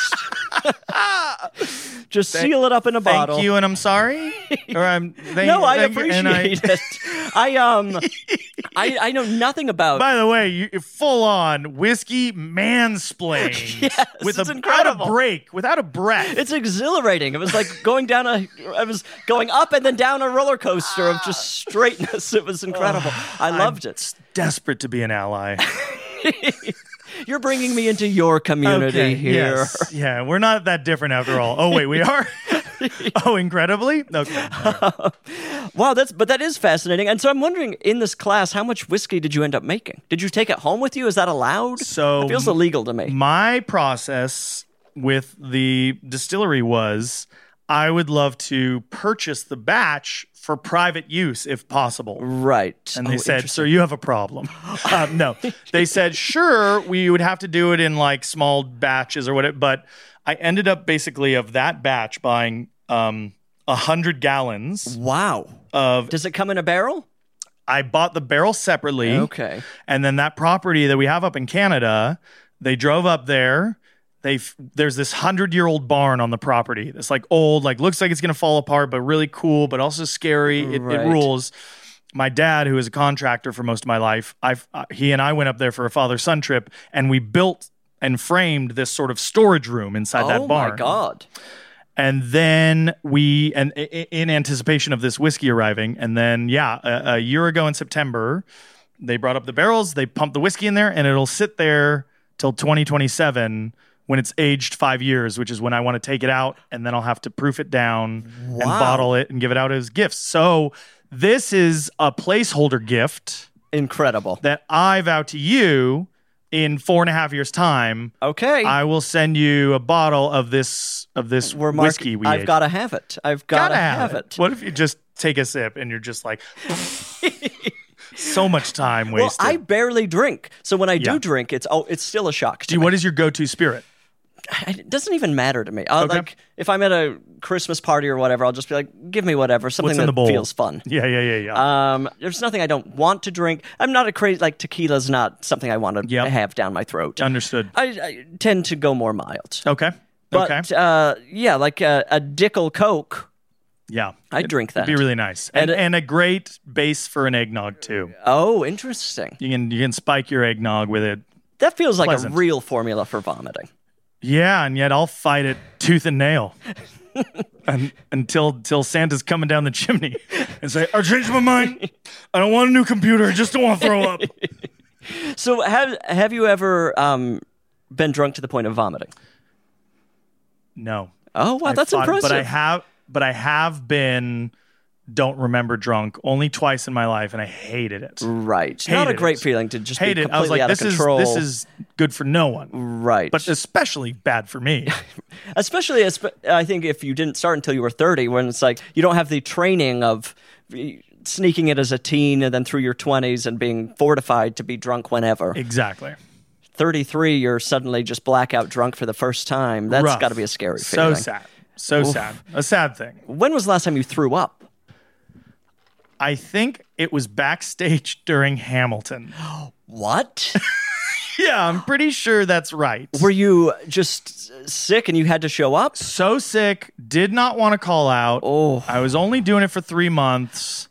Just seal it up in a bottle. Thank you, and I'm sorry. Or I'm thank, No, I thank you, appreciate and I- it. I um, I I know nothing about. By the way, you full on whiskey mansplained Yes, with it's a, without incredible. a break, without a breath. It's exhilarating. It was like going down a. I was going up and then down a roller coaster of just straightness. It was incredible. I loved I'm it. desperate to be an ally. You're bringing me into your community Okay, here. yes. Yeah, we're not that different after all. Oh wait, we are. Oh, incredibly. Okay. Wow, that's but that is fascinating. And so I'm wondering, in this class, how much whiskey did you end up making? Did you take it home with you? Is that allowed? So it feels illegal to me. My process with the distillery was I would love to purchase the batch for private use if possible. Right. And they Oh, said, interesting. "Sir, you have a problem." um, no, they said, "Sure, we would have to do it in like small batches or whatever." But I ended up basically of that batch buying um, a hundred gallons Wow. of. Does it come in a barrel? I bought the barrel separately. Okay. And then that property that we have up in Canada, they drove up there. They there's this hundred year old barn on the property. That's like old, like looks like it's gonna fall apart, but really cool, but also scary. It, Right. it rules. My dad, who is a contractor for most of my life, I've uh, he and I went up there for a father son trip, and we built and framed this sort of storage room inside Oh that barn. my God. And then we, and i- i- in anticipation of this whiskey arriving, and then yeah, a, a year ago in September, they brought up the barrels, they pumped the whiskey in there, and it'll sit there till twenty twenty-seven when it's aged five years, which is when I want to take it out, and then I'll have to proof it down and Wow. bottle it and give it out as gifts. So this is a placeholder gift Incredible. that I vow to you in four and a half years' time. Okay. I will send you a bottle of this of this We're mark- whiskey we I've aged. got to have it. I've got to have, it. What if you just take a sip and you're just like, so much time Well, wasted? I barely drink, so when I Yeah. do drink, it's oh, it's still a shock to Do you, me. what is your go-to spirit? It doesn't even matter to me. I'll, Okay. Like if I'm at a Christmas party or whatever, I'll just be like, "Give me whatever, something What's in that the bowl? feels fun." Yeah, yeah, yeah, yeah. Um, there's nothing I don't want to drink. I'm not a crazy like tequila's not something I want to Yep. have down my throat. Understood. I, I tend to go more mild. Okay. But okay. uh, yeah, like a, a Dickel Coke, Yeah. I drink that. It'd be really nice. And, And it- and a great base for an eggnog, too. Oh, interesting. You can you can spike your eggnog with it. That feels like Pleasant. a real formula for vomiting. Yeah, and yet I'll fight it tooth and nail. and, until until Santa's coming down the chimney and say, I changed my mind. I don't want a new computer. I just don't want to throw up. So have have you ever um, been drunk to the point of vomiting? No. Oh, wow, I that's fought- impressive. But I have but I have been don't remember drunk only twice in my life, and I hated it. Right. Not a Hated great it. feeling to just Hated be it. I was completely like, out this of is control. this is good for no one. Right. But especially bad for me. Especially, espe- I think, if you didn't start until you were thirty, when it's like you don't have the training of sneaking it as a teen and then through your twenties and being fortified to be drunk whenever. Exactly. thirty-three, you're suddenly just blackout drunk for the first time. That's Rough. got to be a scary So feeling. sad. So sad. A sad thing. When was the last time you threw up? I think it was backstage during Hamilton. What? Yeah, I'm pretty sure that's right. Were you just sick and you had to show up? So sick, did not want to call out. Oh. I was only doing it for three months,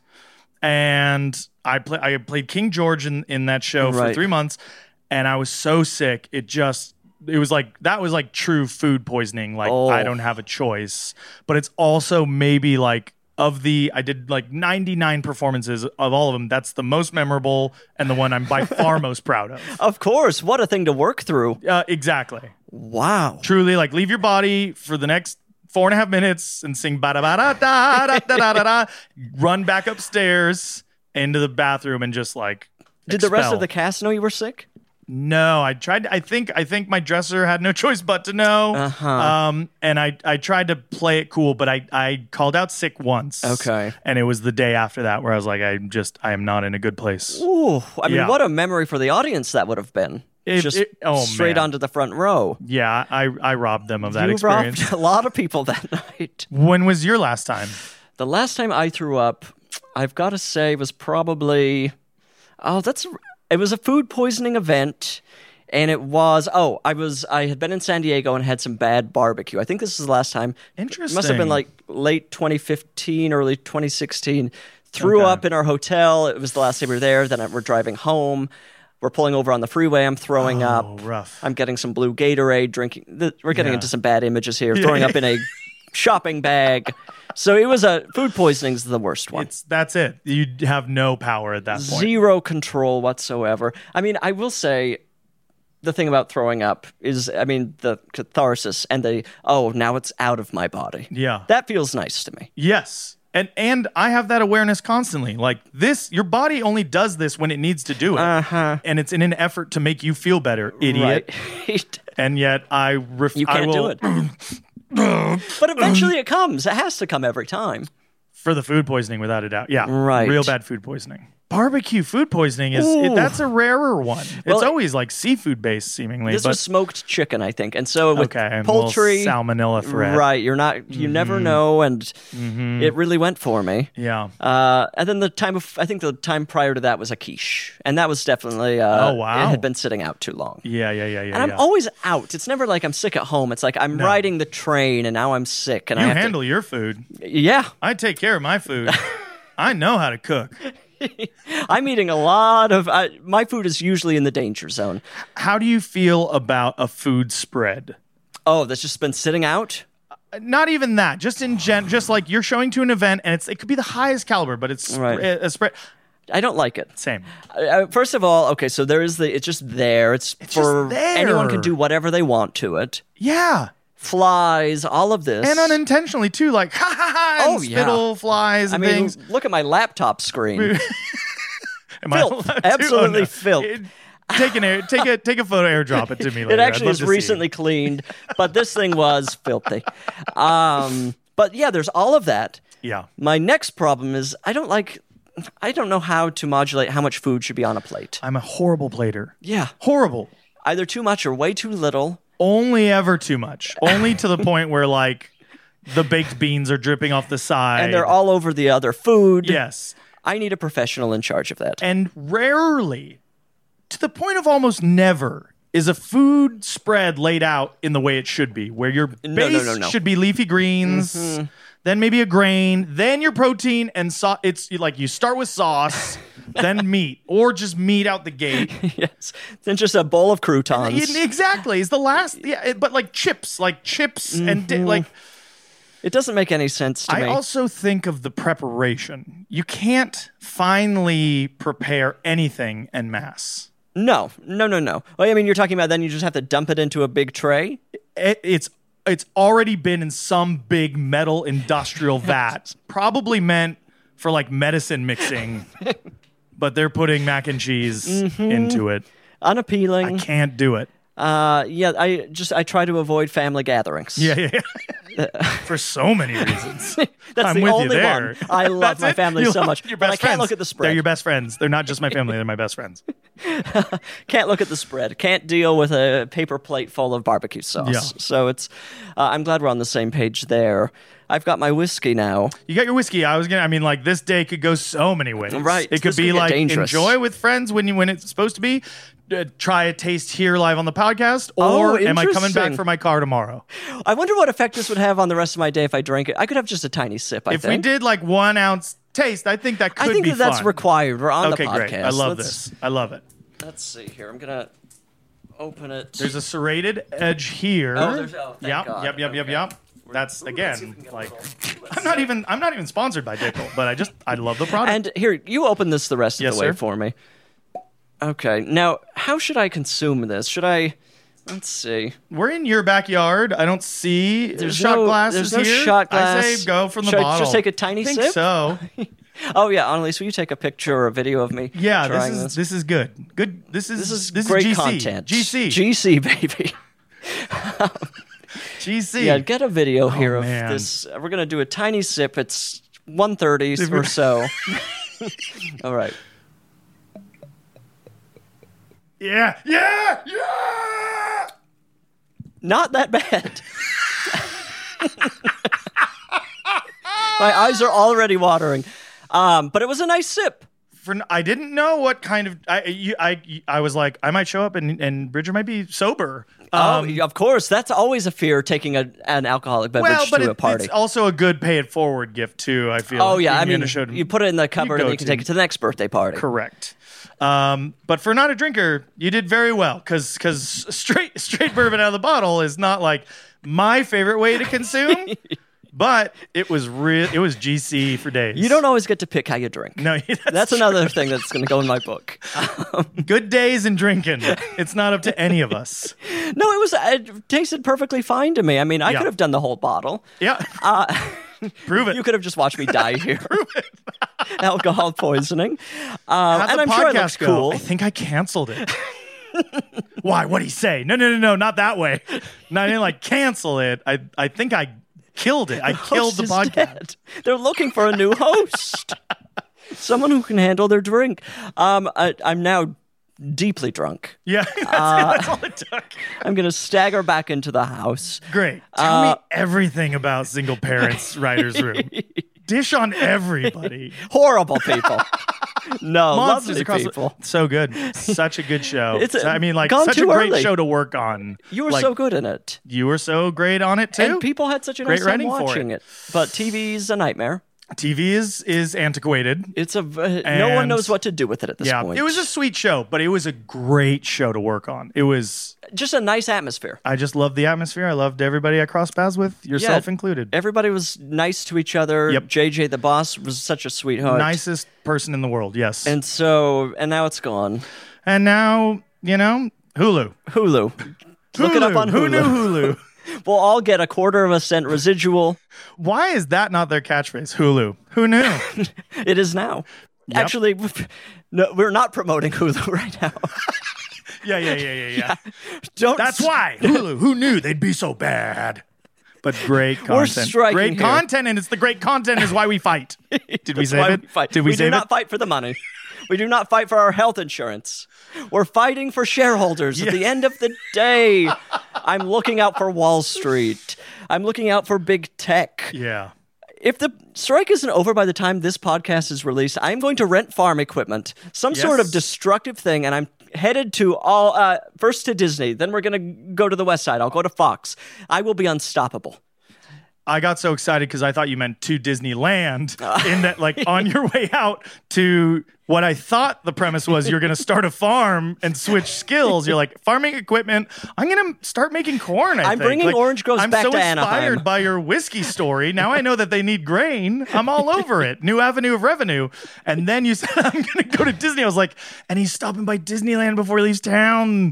and I play, I played King George in, in that show for Right. three months, and I was so sick. It just, it was like, that was like true food poisoning. Like, Oh. I don't have a choice. But it's also maybe like, of the, I did like ninety-nine performances of all of them. That's the most memorable and the one I'm by far most proud of. Of course. What a thing to work through. Uh, exactly. Wow. Truly, like, leave your body for the next four and a half minutes and sing ba da ba da da da da da da da. Run back upstairs into the bathroom and just like. Did the rest expel. of the cast know you were sick? No, I tried. I think. I think my dresser had no choice but to know. Uh-huh. Um, and I, I tried to play it cool, but I, I called out sick once. Okay. And it was the day after that where I was like, I just, I am not in a good place. Ooh, I mean, Yeah. what a memory for the audience that would have been. It- Just it- oh, straight man. onto the front row. Yeah, I, I robbed them of that you experience. robbed a lot of people that night. When was your last time? The last time I threw up, I've got to say, was probably, oh, that's, it was a food poisoning event. And it was, oh, I was, I had been in San Diego and had some bad barbecue. I think this is the last time. Interesting. It must have been like late twenty fifteen, early twenty sixteen. Threw Okay. up in our hotel. It was the last day we were there. Then we're driving home. We're pulling over on the freeway. I'm throwing Oh, up. rough. I'm getting some blue Gatorade, drinking. The, we're getting Yeah. into some bad images here. Throwing up in a shopping bag. So it was a food poisoning's the worst one. It's that's it. You have no power at that point. Zero control whatsoever. I mean, I will say the thing about throwing up is, I mean, the catharsis and the, oh, now it's out of my body. Yeah. That feels nice to me. Yes. And and I have that awareness constantly. Like this, your body only does this when it needs to do it. Uh-huh. And it's in an effort to make you feel better, idiot. Right. And yet I ref- You I can't will, do it. But eventually it comes. It has to come every time. for the food poisoning, without a doubt. Yeah. Right. Real bad food poisoning. Barbecue food poisoning is it, Ooh. that's a rarer one. Well, it's always like seafood based, seemingly. This but was smoked chicken, I think. And so with okay, and poultry, little salmonella threat. right, you're not, you never know. And it really went for me. Yeah. Uh, and then the time of, I think the time prior to that was a quiche. And that was definitely, uh, Oh, wow. it had been sitting out too long. Yeah. Yeah. Yeah. Yeah. And I'm yeah. always out. It's never like I'm sick at home. It's like I'm riding the train and now I'm sick. And you I have handle your food. to, yeah, I take care of my food. I know how to cook. I'm eating a lot of, uh, my food is usually in the danger zone. How do you feel about a food spread? Oh, that's just been sitting out? Not even that. Just in gen, just like you're showing to an event, and it's it could be the highest caliber, but it's Right. a, a spread. I don't like it. Same. Uh, first of all, okay, so there is the, it's just there. It's, It's for just there. anyone can do whatever they want to it. Yeah, Flies, all of this. and unintentionally too. Like ha ha ha. And Oh, yeah. spittle flies I and mean, things. look at my laptop screen. Am I filth. allowed to? Absolutely Oh, no. filth. It- Take an air, take a take a photo, airdrop it to me. Later. It I'd actually love is to see. recently cleaned, but this thing was filthy. Um, but yeah, there's all of that. Yeah. My next problem is I don't like, I don't know how to modulate how much food should be on a plate. I'm a horrible plater. Yeah. Horrible. Either too much or way too little. Only ever too much. Only to the point where like the baked beans are dripping off the side. And they're all over the other food. yes. I need a professional in charge of that. And rarely, to the point of almost never, is a food spread laid out in the way it should be, where your base No, no, no, no. should be leafy greens, then maybe a grain, then your protein and so- it's like you start with sauce, then meat, or just meat out the gate. Yes. Then just a bowl of croutons. Yeah, exactly. It's the last, yeah, it- but like chips, like chips Mm-hmm. and di- like. It doesn't make any sense to I me. also think of the preparation. You can't finally prepare anything en masse. No, no, no, no. Well, I mean, you're talking about then you just have to dump it into a big tray? It, it's it's already been in some big metal industrial vat, probably meant for like medicine mixing, but they're putting mac and cheese Mm-hmm. into it. Unappealing. I can't do it. Uh, yeah, I just I try to avoid family gatherings. Yeah, yeah, yeah. For so many reasons. That's I'm the with only you there. one. I love That's my it? family You so love much, your but I best can't friends. look at the spread. They're your best friends. They're not just my family. They're my best friends. Can't look at the spread. Can't deal with a paper plate full of barbecue sauce. Yeah. So it's. Uh, I'm glad we're on the same page there. I've got my whiskey now. You got your whiskey. I was gonna. I mean, like this day could go so many ways. Right. It could This be could get like dangerous. enjoy with friends when you when it's supposed to be. Uh, try a taste here live on the podcast, Oh, or am I coming back interesting. for my car tomorrow? I wonder what effect this would have on the rest of my day if I drank it. I could have just a tiny sip. I If think. we did like one ounce taste, I think that could I think be that that's fun. required. We're on Okay, the podcast. great. I love Let's- this. I love it. Let's see here. I'm gonna open it. There's a serrated edge here. Oh, there's- oh, thank yep, God. yep, yep, yep, Okay. yep. That's Ooh, let's see if again we can get a like little- I'm not even I'm not even sponsored by Dickel, but I just I love the product. And here, you open this the rest of Yes, the way sir. for me. Okay. Now, how should I consume this? Should I? Let's see. We're in your backyard. I don't see There's shot no- glasses there's no here. shot glass. I say go from the Should I bottle. just take a tiny I think sip? so. Oh yeah, Annalise, will you take a picture or a video of me? Yeah, this trying is this. this is good. Good. This is This is this great is G C. content. G C. G C, baby. G C. Yeah, get a video here of Oh, man. this. We're gonna do a tiny sip. It's one thirty or so. All right. Yeah. Yeah. Yeah. Not that bad. My eyes are already watering. Um, but it was a nice sip. For I didn't know what kind of I you, I I was like I might show up and and Bridger might be sober. Um, oh, of course. That's always a fear taking a, an alcoholic beverage well, but to it, a party. it's also a good pay it forward gift too. I feel. Oh like. yeah, You're I mean, gonna show- you put it in the cupboard go and you can to- take it to the next birthday party. Correct. Um, but for not a drinker, you did very well because because straight straight bourbon out of the bottle is not like my favorite way to consume. But it was real. It was G C for days. You don't always get to pick how you drink. No, that's, That's another thing that's going to go in my book. good days and drinking. It's not up to any of us. No, it was. It tasted perfectly fine to me. I mean, I Yeah. could have done the whole bottle. Yeah, Uh, prove it. you could have just watched me die here. Alcohol poisoning. Um, How'd and the I'm sure it looks podcast go? cool. I think I canceled it. Why? What'd he say? No, no, no, no, not that way. No, I didn't like cancel it. I, I think I killed it. I killed Host the is podcast. dead. They're looking for a new host. Someone who can handle their drink. Um, I, I'm now deeply drunk. Yeah, that's, Uh, that's all it took. I'm going to stagger back into the house. Great. Tell Uh, me everything about single parents' writers' room. Dish on everybody. Horrible people. No, Monsters lovely across people. the, so good. Such a good show. It's a- I mean, like gone such a too great early. show to work on. You were Like, so good in it. You were so great on it too. And people had such a Great nice time writing for watching it. it. But T V's a nightmare. T V is is antiquated. It's a uh, no one And- knows what to do with it at this Yeah, point. it was a sweet show, but it was a great show to work on. It was. just a nice atmosphere. I just loved the atmosphere. I loved everybody I crossed paths with, yourself Yeah, included. Everybody was nice to each other. Yep. J J the boss was such a sweetheart. Nicest person in the world. Yes. And so, and now it's gone. And now you know Hulu. Hulu. Look it up Hulu. on Hulu. Who knew Hulu? We'll all get a quarter of a cent residual. Why is that not their catchphrase? Hulu. Who knew? It is now. Yep. Actually, no, we're not promoting Hulu right now. yeah, yeah, yeah, yeah, yeah. Don't. That's why Hulu. Who knew they'd be so bad? But great content. We're striking great here. content, and it's the great content is why we fight. Did we That's save why it? we fight. Did we, we save do not it? fight for the money. We do not fight for our health insurance. We're fighting for shareholders. At the end of the day, I'm looking out for Wall Street. I'm looking out for big tech. Yeah. If the strike isn't over by the time this podcast is released, I'm going to rent farm equipment, some sort of Yes. destructive thing, and I'm headed to all uh, first to Disney. Then we're going to go to the West Side. I'll go to Fox. I will be unstoppable. I got so excited because I thought you meant to Disneyland in that, like, on your way out to what I thought the premise was, you're going to start a farm and switch skills. You're like, farming equipment, I'm going to start making corn, I I'm think. bringing like, Orange Groves I'm back so to inspired Anaheim. by your whiskey story. Now I know that they need grain. I'm all over it. New avenue of revenue. And then you said, I'm going to go to Disney. I was like, and he's stopping by Disneyland before he leaves town.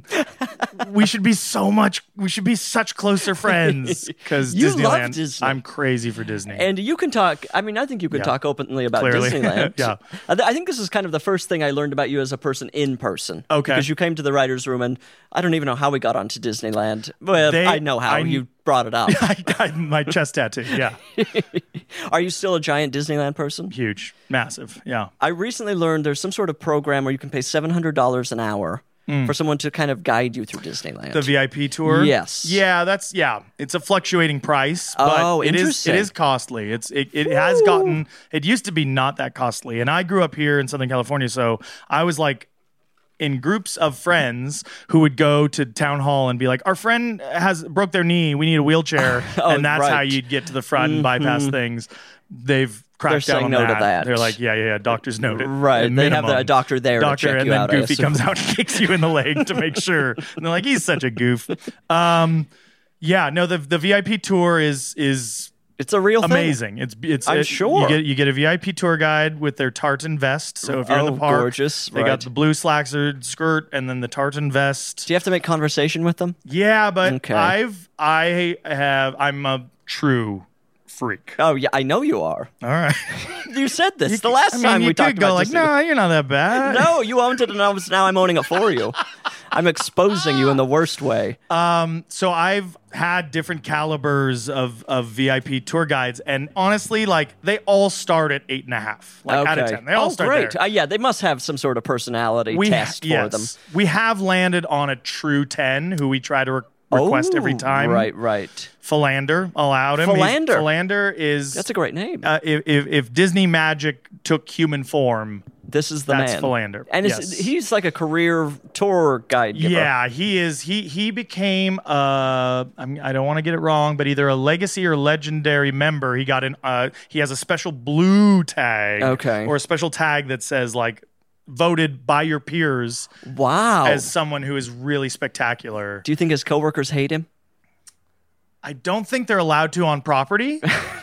We should be so much, we should be such closer friends. Because You love Disneyland, Disney. I'm crazy for Disney. And you can talk, I mean, I think you can Yeah. talk openly about Clearly. Disneyland. Yeah. I, th- I think this is kind of the first thing I learned about you as a person in person. Okay. Because you came to the writer's room, and I don't even know how we got onto Disneyland. Well, They- I know how. I- you brought it up. I got my chest tattoo. Yeah. Are you still a giant Disneyland person? Huge. Massive. Yeah. I recently learned there's some sort of program where you can pay seven hundred dollars an hour for someone to kind of guide you through Disneyland. The V I P tour? Yes. Yeah, that's yeah. It's a fluctuating price, but Oh, it is interesting. it is costly. It's it, it has gotten it used to be not that costly. And I grew up here in Southern California, so I was like in groups of friends who would go to town hall and be like, our friend has broke their knee, we need a wheelchair. Oh, and that's how right. you'd get to the front and bypass things. They've cracked They're down saying on no to that. that. They're like, yeah, yeah, yeah, doctors note it. Right. At They have the- minimum. a doctor there to doctor, check and you then out, I Goofy assume. comes out and kicks you in the leg to make sure. And they're like, he's such a goof. Um, yeah, no, the the V I P tour is is It's a real thing. amazing. It's it's I'm it- sure. you get you get a V I P tour guide with their tartan vest. So if you're in Oh, the park, gorgeous, they right. got the blue slacks or skirt and then the tartan vest. Do you have to make conversation with them? Yeah, but Okay. I've I have I'm a true freak. Oh, yeah, I know you are. All right. You said this the last I mean, time you we could talked go about like, Disney. no, you're not that bad. No, you owned it, and I was, now I'm owning it for you. I'm exposing you in the worst way. Um, so I've had different calibers of, of V I P tour guides, and honestly, like they all start at eight and a half, like out of ten. They all oh, start great. there. Uh, yeah, they must have some sort of personality We test yes, for them. we have landed on a true ten, who we try to re- request every Oh, time. Right, right. Philander allowed him. He's- Philander. Philander is That's a great name. uh, if, if if Disney magic took human form. this is the that's man. Philander, And is, yes. he's like a career tour guide giver. Yeah, he is. He he became. Uh, I mean, I don't want to get it wrong, but either a legacy or legendary member. He got an. Uh, he has a special blue tag. Okay. Or a special tag that says like voted by your peers Wow. as someone who is really spectacular. Do you think his coworkers hate him? I don't think they're allowed to on property.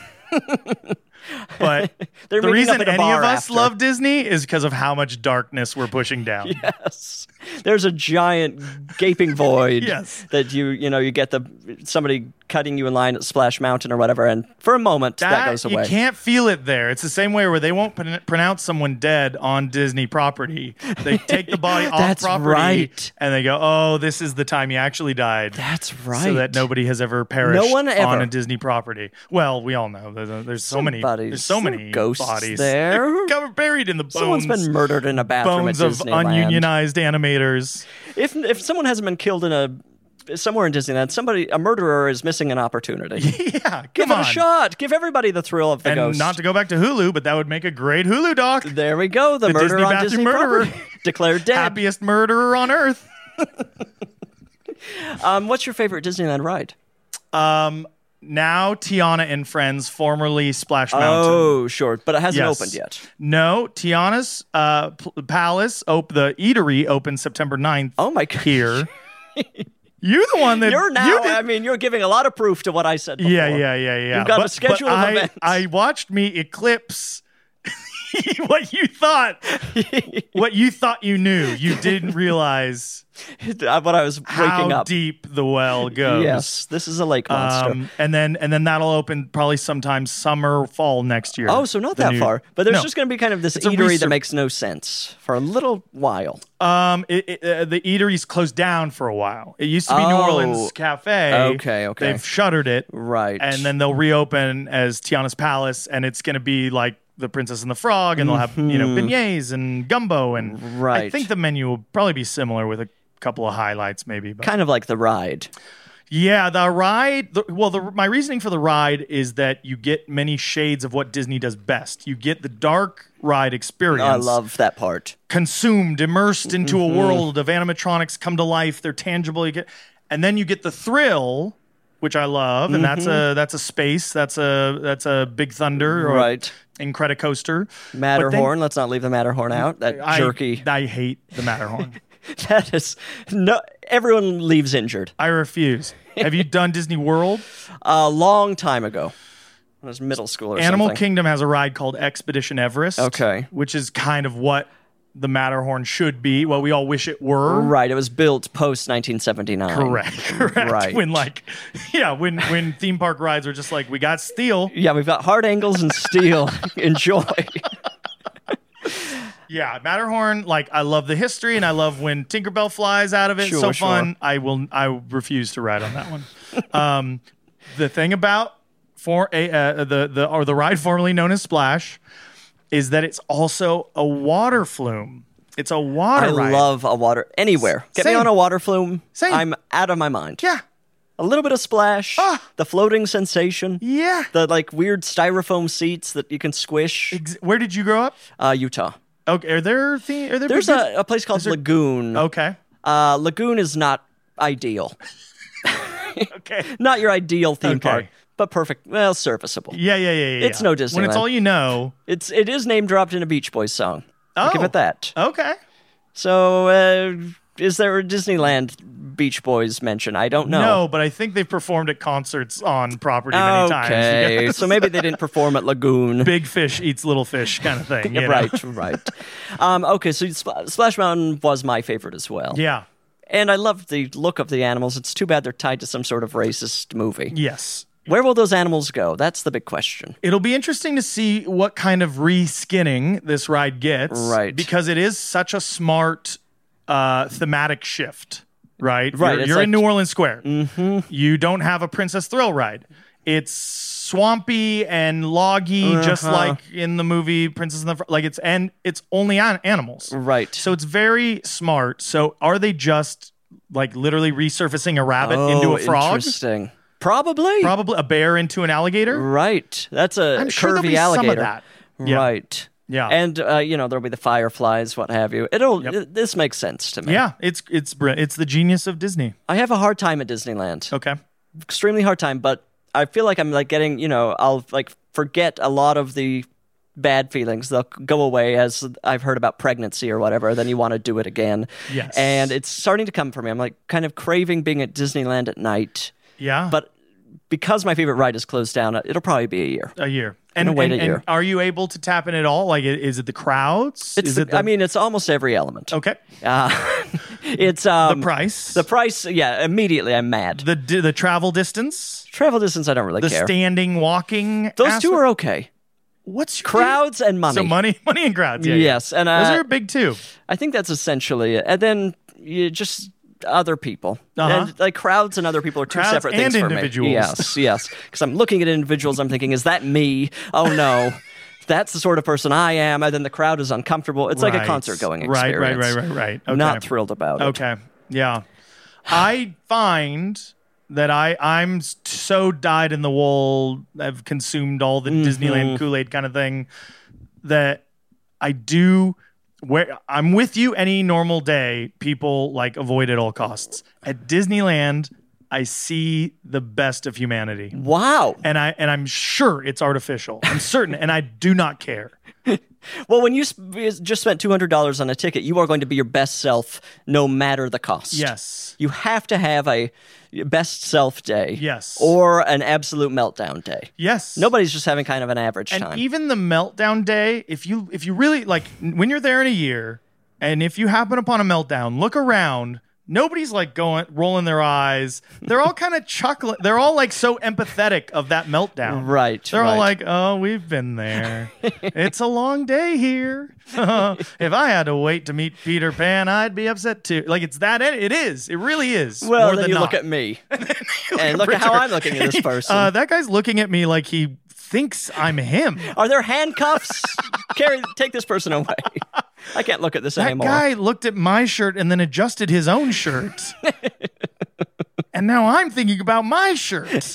But They're the meeting reason up at a any bar of us after. love Disney is because of how much darkness we're pushing down. Yes. There's a giant gaping void Yes. that you you know you get the somebody cutting you in line at Splash Mountain or whatever, and for a moment that, That, goes away. You can't feel it there. It's the same way where they won't pron- pronounce someone dead on Disney property. They take the body off That's property right. and they go, "Oh, this is the time he actually died." That's right. So that nobody has ever perished No one ever. on a Disney property. Well, we all know there's, there's so many. Somebody's- There's so some many ghosts bodies there. covered buried in the bones. Someone's been murdered in a bathroom bones at of Disneyland. ununionized animators. If if someone hasn't been killed in a somewhere in Disneyland, somebody a murderer is missing an opportunity. Yeah, Give come it on. a shot. Give everybody the thrill of the And ghost. not to go back to Hulu, but that would make a great Hulu doc. There we go. The, The murder Disney on bathroom Disney murderer. property. Declared dead. Happiest murderer on earth. Um, what's your favorite Disneyland ride? Um, now Tiana and Friends, formerly Splash Mountain. Oh, sure, but it hasn't Yes. opened yet. No, Tiana's uh, P- Palace, op- the eatery, opened September ninth. Oh my god. Here. You're the one that You're now. you did- I mean, you're giving a lot of proof to what I said before. yeah, yeah, yeah, yeah. You've got but, a schedule but of I, events. I watched me eclipse what you thought. What you thought you knew. You didn't realize What I was how waking up. deep the well goes. Yes, this is a lake monster. Um, and then and then that'll open probably sometime summer, fall next year. oh, so not The that new- far. But there's No. just going to be kind of this It's a eatery that resur- makes no sense for a little while. Um, it, it, uh, the eatery's closed down for a while. It used to be New Oh. Orleans Cafe. Okay, okay. They've shuttered it, Right. and then they'll reopen as Tiana's Palace, and it's going to be like the Princess and the Frog, and they'll have you know beignets and gumbo, and I Mm-hmm. Right. think the menu will probably be similar with a couple of highlights, maybe. But kind of like the ride. yeah, the ride. The, well, the, my reasoning for the ride is that you get many shades of what Disney does best. You get the dark ride experience. I love that part. Consumed, immersed into Mm-hmm. a world of animatronics come to life. They're tangible. You get, and then you get the thrill which I love, and that's a that's a space. That's a that's a Big Thunder, or Right. Incredicoaster. Matterhorn. Let's not leave the Matterhorn out. That I, jerky. I hate the Matterhorn. That is no. Everyone leaves injured. I refuse. Have you done Disney World? A long time ago. When I was middle school or Animal something. Kingdom has a ride called Expedition Everest. Okay. Which is kind of what the Matterhorn should be, what we all wish it were. Right. It was built post nineteen seventy-nine. Correct. Correct. Right. When like, yeah, when when theme park rides are just like, we got steel. Yeah, we've got hard angles and steel. Enjoy. Yeah, Matterhorn. Like, I love the history, and I love when Tinkerbell flies out of it. Sure, so sure. fun. I will. I refuse to ride on that one. um, the thing about for a uh, the the or the ride formerly known as Splash is that it's also a water flume. It's a water I ride. love a water anywhere. Get me Same. on a water flume. Same. I'm out of my mind. Yeah. A little bit of splash. Ah. The floating sensation. Yeah. The like weird styrofoam seats that you can squish. Ex- Where did you grow up? Uh, Utah. Okay. Are there the- are there There's big- a, a place called there- Lagoon. Okay. Uh, Lagoon is not ideal. Okay. Not your ideal theme Okay. park, but perfect. Well, serviceable. Yeah, yeah, yeah, yeah. It's yeah. no When it's Disneyland. all you know. It's it is name dropped in a Beach Boys song. I'll Oh. give it that. Okay. So, uh, is there a Disneyland Beach Boys mention? I don't know. No, but I think they've performed at concerts on property many times. Okay, Yes. so maybe they didn't perform at Lagoon. Big fish eats little fish kind of thing. you know? Right, right. Um, okay, so Spl- Splash Mountain was my favorite as well. Yeah. And I loved the look of the animals. It's too bad they're tied to some sort of racist movie. Yes. Where will those animals go? That's the big question. It'll be interesting to see what kind of reskinning this ride gets. Right. Because it is such a smart uh, thematic shift. Right? Right, You're, it's you're like- in New Orleans Square. Mm-hmm. You don't have a Princess Thrill ride. It's swampy and loggy, just Uh-huh. like in the movie Princess and the Fr- like it's and it's only on animals. Right. So it's very smart. So are they just like literally resurfacing a rabbit oh, into a frog? Interesting. Probably. Probably a bear into an alligator? Right. That's a I'm sure there'll curvy be alligator. some of that. Yeah. Right. Yeah. And uh, you know there'll be the fireflies, what have you. It'll. Yep. It, this makes sense to me. Yeah, it's it's br- it's the genius of Disney. I have a hard time at Disneyland. Okay. Extremely hard time, but I feel like I'm like getting. You know, I'll like forget a lot of the bad feelings. They'll go away as I've heard about pregnancy or whatever. Then you want to do it again. Yes. And it's starting to come for me. I'm like kind of craving being at Disneyland at night, Yeah. but because my favorite ride is closed down, it'll probably be a year. a year. Gonna And, wait and, a year. and are you able to tap in at all? Like, i- is it the crowds? It's is the, it the, I mean, it's almost every element. okay. Uh, it's um, The price, The price, yeah. Immediately, I'm mad. the di- the travel distance, Travel distance, I don't really the care. standing, walking. Those aspect? two are okay. What's your Crowds and money. So money, money and crowds. Yeah, yeah. Yes, and uh, Those are big too. I think that's essentially it. And then you just other people, Uh-huh. and, like crowds and other people are two Crowds separate things and for individuals. me. Yes, yes. Because I'm looking at individuals, I'm thinking, is that me? Oh no. That's the sort of person I am, and then the crowd is uncomfortable. It's like a Right. concert-going Right, experience. right, right, right, right. Okay. Not thrilled about it. Okay. Yeah. I find that I I'm s- so dyed in the wool. I've consumed all the Mm-hmm. Disneyland Kool-Aid kind of thing that I do where I'm with you any normal day, people like avoid at all costs. At Disneyland, I see the best of humanity. Wow. And I and I'm sure it's artificial. I'm certain and I do not care. Well, when you sp- just spent two hundred dollars on a ticket, you are going to be your best self no matter the cost. Yes. You have to have a best self day. Yes. Or an absolute meltdown day. Yes. Nobody's just having kind of an average And time. even the meltdown day, if you if you really like when you're there in a year, and if you happen upon a meltdown, look around. Nobody's like going rolling their eyes. They're all kind of chuckling. They're all like so empathetic of that meltdown. Right, They're all right. like, "Oh, we've been there. It's a long day here. If I had to wait to meet Peter Pan, I'd be upset too." Like it's that. It is. It really is. well, more then than you not. look at me. and look at how I'm looking at this person. Uh, that guy's looking at me like he thinks I'm him. Are there handcuffs? Carrie, take this person away. I can't look at this That anymore. guy looked at my shirt and then adjusted his own shirt. And now I'm thinking about my shirt.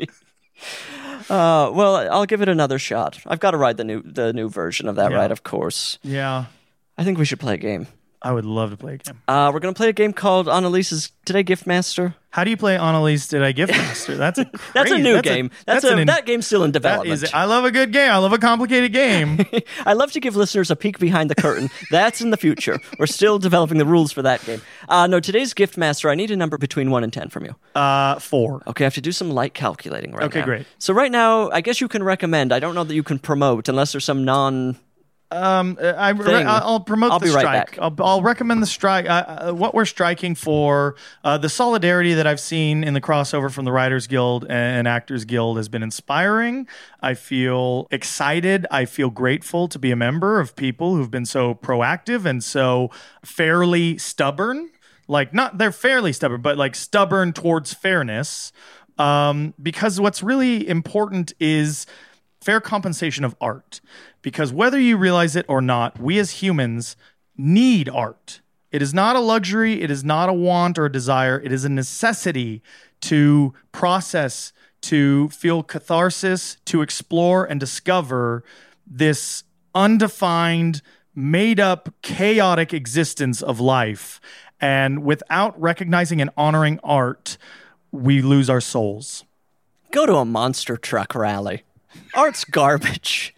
Uh, well, I'll give it another shot. I've got to ride the new the new version of that Yeah. ride, of course. Yeah, I think we should play a game. I would love to play a game. Uh, we're going to play a game called Annalise's Today Gift Master. How do you play Annalise Did I Gift Master? That's a crazy, That's a new that's game. A, that's that's a, an, that game's still in that development. is, I love a good game. I love a complicated game. I love to give listeners a peek behind the curtain. That's in the future. We're still developing the rules for that game. Uh, no, today's Gift Master, I need a number between one and ten from you. Uh, four. Okay, I have to do some light calculating right Okay, now. great. So right now, I guess you can recommend. I don't know that you can promote unless there's some non... Um, I, Thing. I'll promote I'll the be right strike. back. I'll, I'll recommend the strike. Uh, uh, what we're striking for, uh, the solidarity that I've seen in the crossover from the Writers Guild and Actors Guild has been inspiring. I feel excited. I feel grateful to be a member of people who've been so proactive and so fairly stubborn. Like, not they're fairly stubborn, but like stubborn towards fairness. Um, because what's really important is fair compensation of art. Because whether you realize it or not, we as humans need art. It is not a luxury. It is not a want or a desire. It is a necessity to process, to feel catharsis, to explore and discover this undefined, made-up, chaotic existence of life. And without recognizing and honoring art, we lose our souls. Go to a monster truck rally. Art's garbage.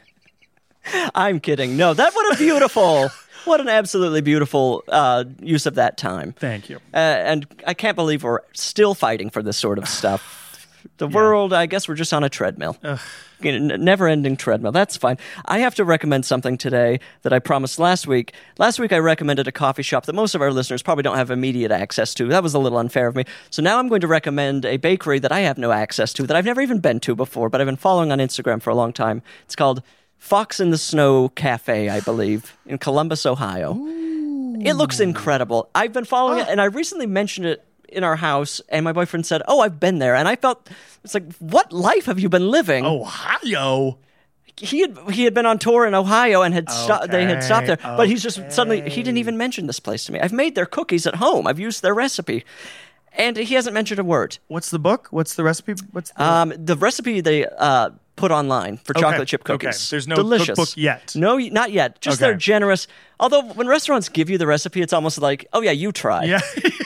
I'm kidding. No, that what a beautiful, what an absolutely beautiful uh, use of that time. Thank you. Uh, and I can't believe we're still fighting for this sort of stuff. The yeah. world, I guess we're just on a treadmill. You know, never-ending treadmill. That's fine. I have to recommend something today that I promised last week. Last week I recommended a coffee shop that most of our listeners probably don't have immediate access to. That was a little unfair of me. So now I'm going to recommend a bakery that I have no access to, that I've never even been to before, but I've been following on Instagram for a long time. It's called Fox in the Snow Cafe, I believe, in Columbus, Ohio. Ooh. It looks incredible. I've been following oh. it, and I recently mentioned it in our house, and my boyfriend said, oh, I've been there. And I felt, it's like, what life have you been living? Ohio? He had he had been on tour in Ohio and had sto- okay. they had stopped there. Okay. But he's just suddenly, he didn't even mention this place to me. I've made their cookies at home. I've used their recipe. And he hasn't mentioned a word. What's the book? What's the recipe? What's the, um, the recipe they uh, put online for okay. chocolate chip cookies. Okay. There's no Delicious. cookbook yet. No, not yet. Just okay. they're generous. Although when restaurants give you the recipe, it's almost like, oh yeah, you try. Yeah.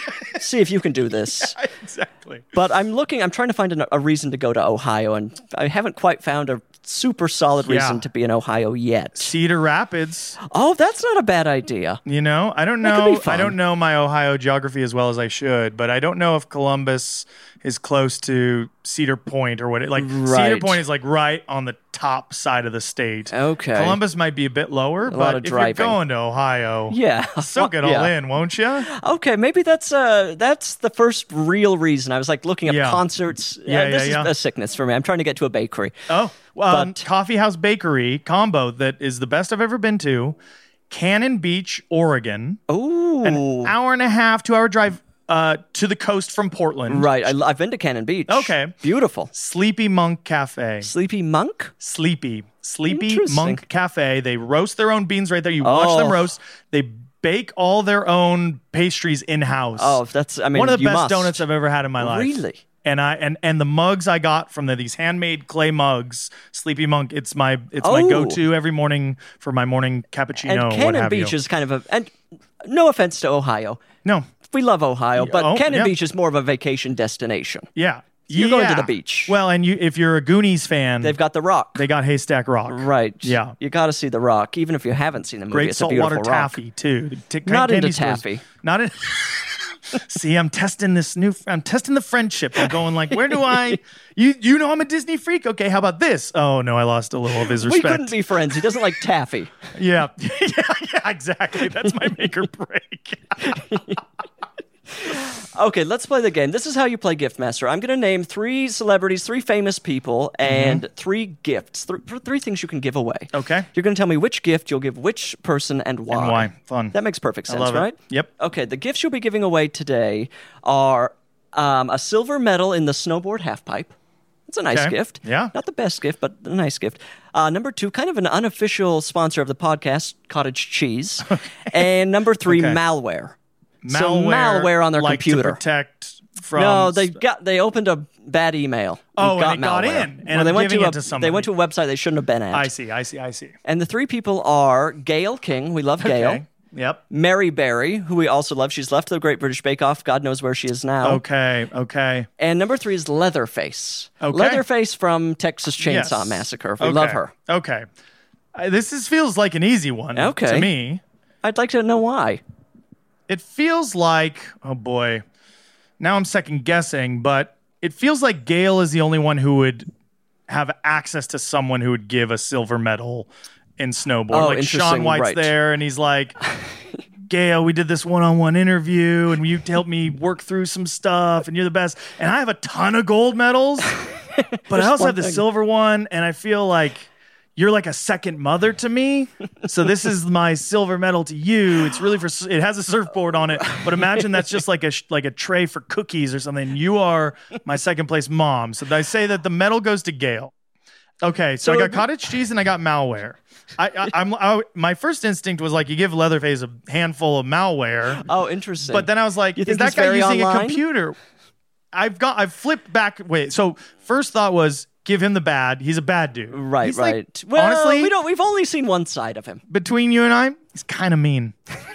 See if you can do this. Yeah, exactly. But I'm looking, I'm trying to find an, a reason to go to Ohio, and I haven't quite found a super solid reason yeah. to be in Ohio yet. Cedar Rapids. Oh, that's not a bad idea. You know, I don't That could be know. fun. I don't know my Ohio geography as well as I should, but I don't know if Columbus is close to Cedar Point or what. It, like Right. Cedar Point is like right on the top side of the state. Okay. Columbus might be a bit lower, lot but of if driving. you're going to Ohio, Yeah. soak it all Yeah. in, won't you? Okay, maybe that's uh that's the first real reason. I was like looking up Yeah. concerts. Yeah, this yeah, is yeah. a sickness for me. I'm trying to get to a bakery. Oh, um, But- Coffee House Bakery combo that is the best I've ever been to. Cannon Beach, Oregon. Ooh. An hour and a half, two hour drive uh, to the coast from Portland. Right. I, I've been to Cannon Beach. Okay. Beautiful. Sleepy Monk Cafe. Sleepy Monk? Sleepy. Sleepy Interesting. Monk Cafe. They roast their own beans right there. You watch them Oh. roast. They bake all their own pastries in-house. Oh, that's, I mean, One of the you best must. donuts I've ever had in my life. Really? And I and and the mugs I got from the, these handmade clay mugs, Sleepy Monk. It's my it's my Oh. go-to every morning for my morning cappuccino. And what Cannon have Beach you. is kind of a, and no offense to Ohio. no, We love Ohio, but oh, Cannon yeah. Beach is more of a vacation destination. yeah, You're going to Yeah. the beach. Well, and you if you're a Goonies fan, They've got The Rock. they got Haystack Rock. Right. Yeah. You got to see The Rock, even if you haven't seen the movie. Great it's a beautiful saltwater rock. taffy too. The t- Not candy into stores- taffy. Not in. See, I'm testing this new. I'm testing the friendship. I'm going like, where do I? You you know I'm a Disney freak. Okay, how about this? Oh no, I lost a little of his We respect. couldn't be friends. He doesn't like taffy. Yeah, yeah, yeah, exactly. That's my make or break. Okay, let's play the game. This is how you play Gift Master. I'm going to name three celebrities, three famous people, and Mm-hmm. three gifts, th- three things you can give away. Okay. You're going to tell me which gift you'll give which person and why. And why? Fun. That makes perfect sense, love it. right? Yep. Okay, the gifts you'll be giving away today are um, a silver medal in the snowboard halfpipe. It's a nice Okay. gift. Yeah. Not the best gift, but a nice gift. Uh, number two, kind of an unofficial sponsor of the podcast, cottage cheese. And number three, Okay. malware. Malware, So malware on their like computer. to protect from. No, they got they opened a bad email. Oh, and got it got malware. in, and Well, I'm they went giving to it a, to somebody. They went to a website they shouldn't have been at. I see. I see. I see. And the three people are Gail King. We love Gail. Okay. Yep. Mary Berry, who we also love. She's left the Great British Bake Off. God knows where she is now. Okay, okay. And number three is Leatherface. Okay. Leatherface from Texas Chainsaw Yes. Massacre. We Okay. love her. Okay. Uh, this is, feels like an easy one Okay. to me. I'd like to know why. It feels like, oh boy, now I'm second guessing, but it feels like Gail is the only one who would have access to someone who would give a silver medal in snowboard. Oh, like interesting, Shaun White's right. there, and he's like, Gail, we did this one-on-one interview, and you helped me work through some stuff, and you're the best. And I have a ton of gold medals, but I also have the thing. silver one, and I feel like you're like a second mother to me. So this is my silver medal to you. It's really for, it has a surfboard on it, but imagine that's just like a sh- like a tray for cookies or something. You are my second place mom. So I say that the medal goes to Gail. Okay, so, So- I got cottage cheese and I got malware. I, I I'm I, my first instinct was like you give Leatherface a handful of malware, Oh, interesting. but then I was like, You is think that he's guy very using online? a computer? I've got I've flipped back. Wait, so first thought was give him the bad. He's a bad dude. Right, He's like, right. well, honestly, we don't. We've only seen one side of him, between you and I, he's kind of mean.